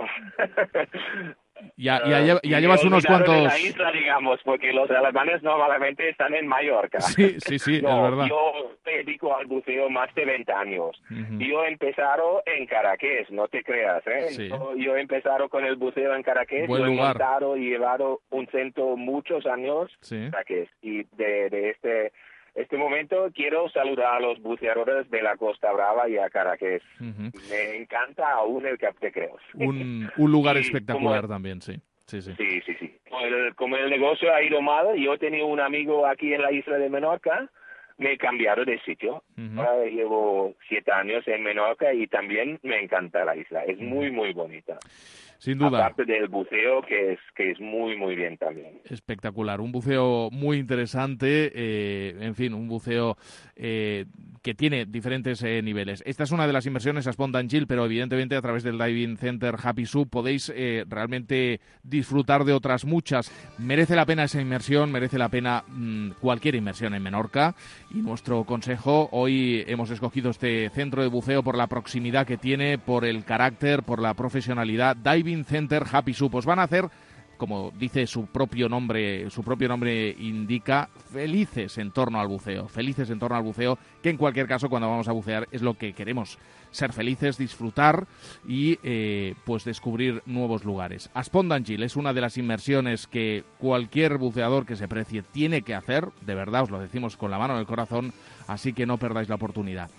Speaker 7: Ya, ya, ya, ya llevas unos cuantos...
Speaker 21: En la isla, digamos, porque los alemanes normalmente están en Mallorca.
Speaker 7: Sí, sí, sí,
Speaker 21: no,
Speaker 7: es verdad.
Speaker 21: Yo me dedico al buceo más de veinte años.
Speaker 7: Uh-huh.
Speaker 21: Yo he empezado en Caraqués, no te creas, ¿eh?
Speaker 7: Sí.
Speaker 21: Yo, yo he empezado con el buceo en Caraqués.
Speaker 7: Buen
Speaker 21: yo he
Speaker 7: lugar.
Speaker 21: montado y llevado un centro muchos años
Speaker 7: sí.
Speaker 21: en Caraqués. Y de, de este... este momento quiero saludar a los buceadores de la Costa Brava y a Caraqués.
Speaker 7: Uh-huh.
Speaker 21: Me encanta aún el Cap de Creus.
Speaker 7: Un, un lugar
Speaker 21: y
Speaker 7: espectacular
Speaker 21: como,
Speaker 7: también, sí. Sí, sí.
Speaker 21: Sí, sí, sí. Como el, como el negocio ha ido mal, yo he tenido un amigo aquí en la isla de Menorca, me he cambiado de sitio.
Speaker 7: Uh-huh.
Speaker 21: Ahora llevo siete años en Menorca y también me encanta la isla. Es uh-huh. muy, muy bonita.
Speaker 7: Sin duda.
Speaker 21: Aparte del buceo, que es que es muy, muy bien también.
Speaker 7: Espectacular. Un buceo muy interesante. Eh, en fin, un buceo eh, que tiene diferentes eh, niveles. Esta es una de las inversiones a Spondangil, pero evidentemente a través del Diving Center Happy Soup podéis eh, realmente disfrutar de otras muchas. Merece la pena esa inmersión, merece la pena mmm, cualquier inmersión en Menorca. Y nuestro consejo, hoy hemos escogido este centro de buceo por la proximidad que tiene, por el carácter, por la profesionalidad. Diving Center Happy Soup. Os van a hacer, como dice su propio nombre, su propio nombre indica, felices en torno al buceo, felices en torno al buceo, que en cualquier caso cuando vamos a bucear es lo que queremos, ser felices, disfrutar y eh, pues descubrir nuevos lugares. A Spondangil es una de las inmersiones que cualquier buceador que se precie tiene que hacer, de verdad os lo decimos con la mano en el corazón, así que no perdáis la oportunidad.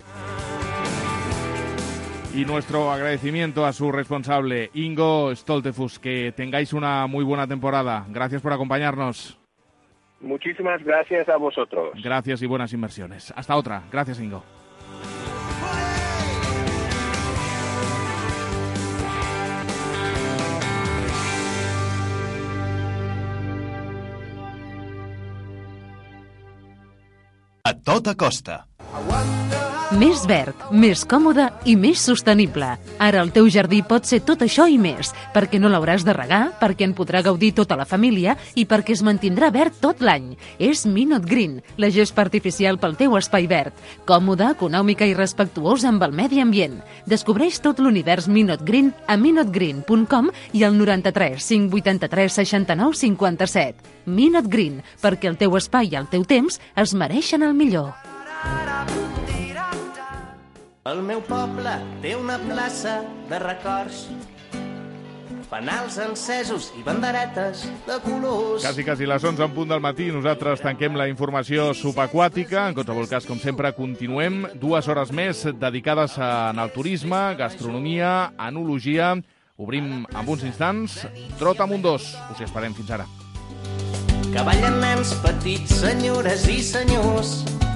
Speaker 7: Y nuestro agradecimiento a su responsable, Ingo Stoltefus. Que tengáis una muy buena temporada. Gracias por acompañarnos.
Speaker 21: Muchísimas gracias a vosotros.
Speaker 7: Gracias y buenas inversiones. Hasta otra. Gracias, Ingo.
Speaker 12: A tota costa.
Speaker 5: Més verd, més còmode i més sostenible. Ara el teu jardí pot ser tot això i més, perquè no l'hauràs de regar, perquè en podrà gaudir tota la família i perquè es mantindrà verd tot l'any. És Minot Green, la gespa artificial pel teu espai verd. Còmoda, econòmica i respectuosa amb el medi ambient. Descobreix tot l'univers Minot Green a minot green punt com i al noranta-tres cinc vuitanta-tres seixanta-nou cinquanta-set. Minot Green, perquè el teu espai i el teu temps es mereixen el millor.
Speaker 2: El meu poble té una plaça de records, fanals encesos i banderetes de colors.
Speaker 7: Quasi, quasi les onze en punt del matí. Nosaltres tanquem la informació subaquàtica. En qualsevol cas, com sempre, continuem dues hores més dedicades a, al turisme, gastronomia, enologia. Obrim amb uns instants Trotamundos. Us hi esperem. Fins ara.
Speaker 2: Que ballen nens petits, senyores i senyors,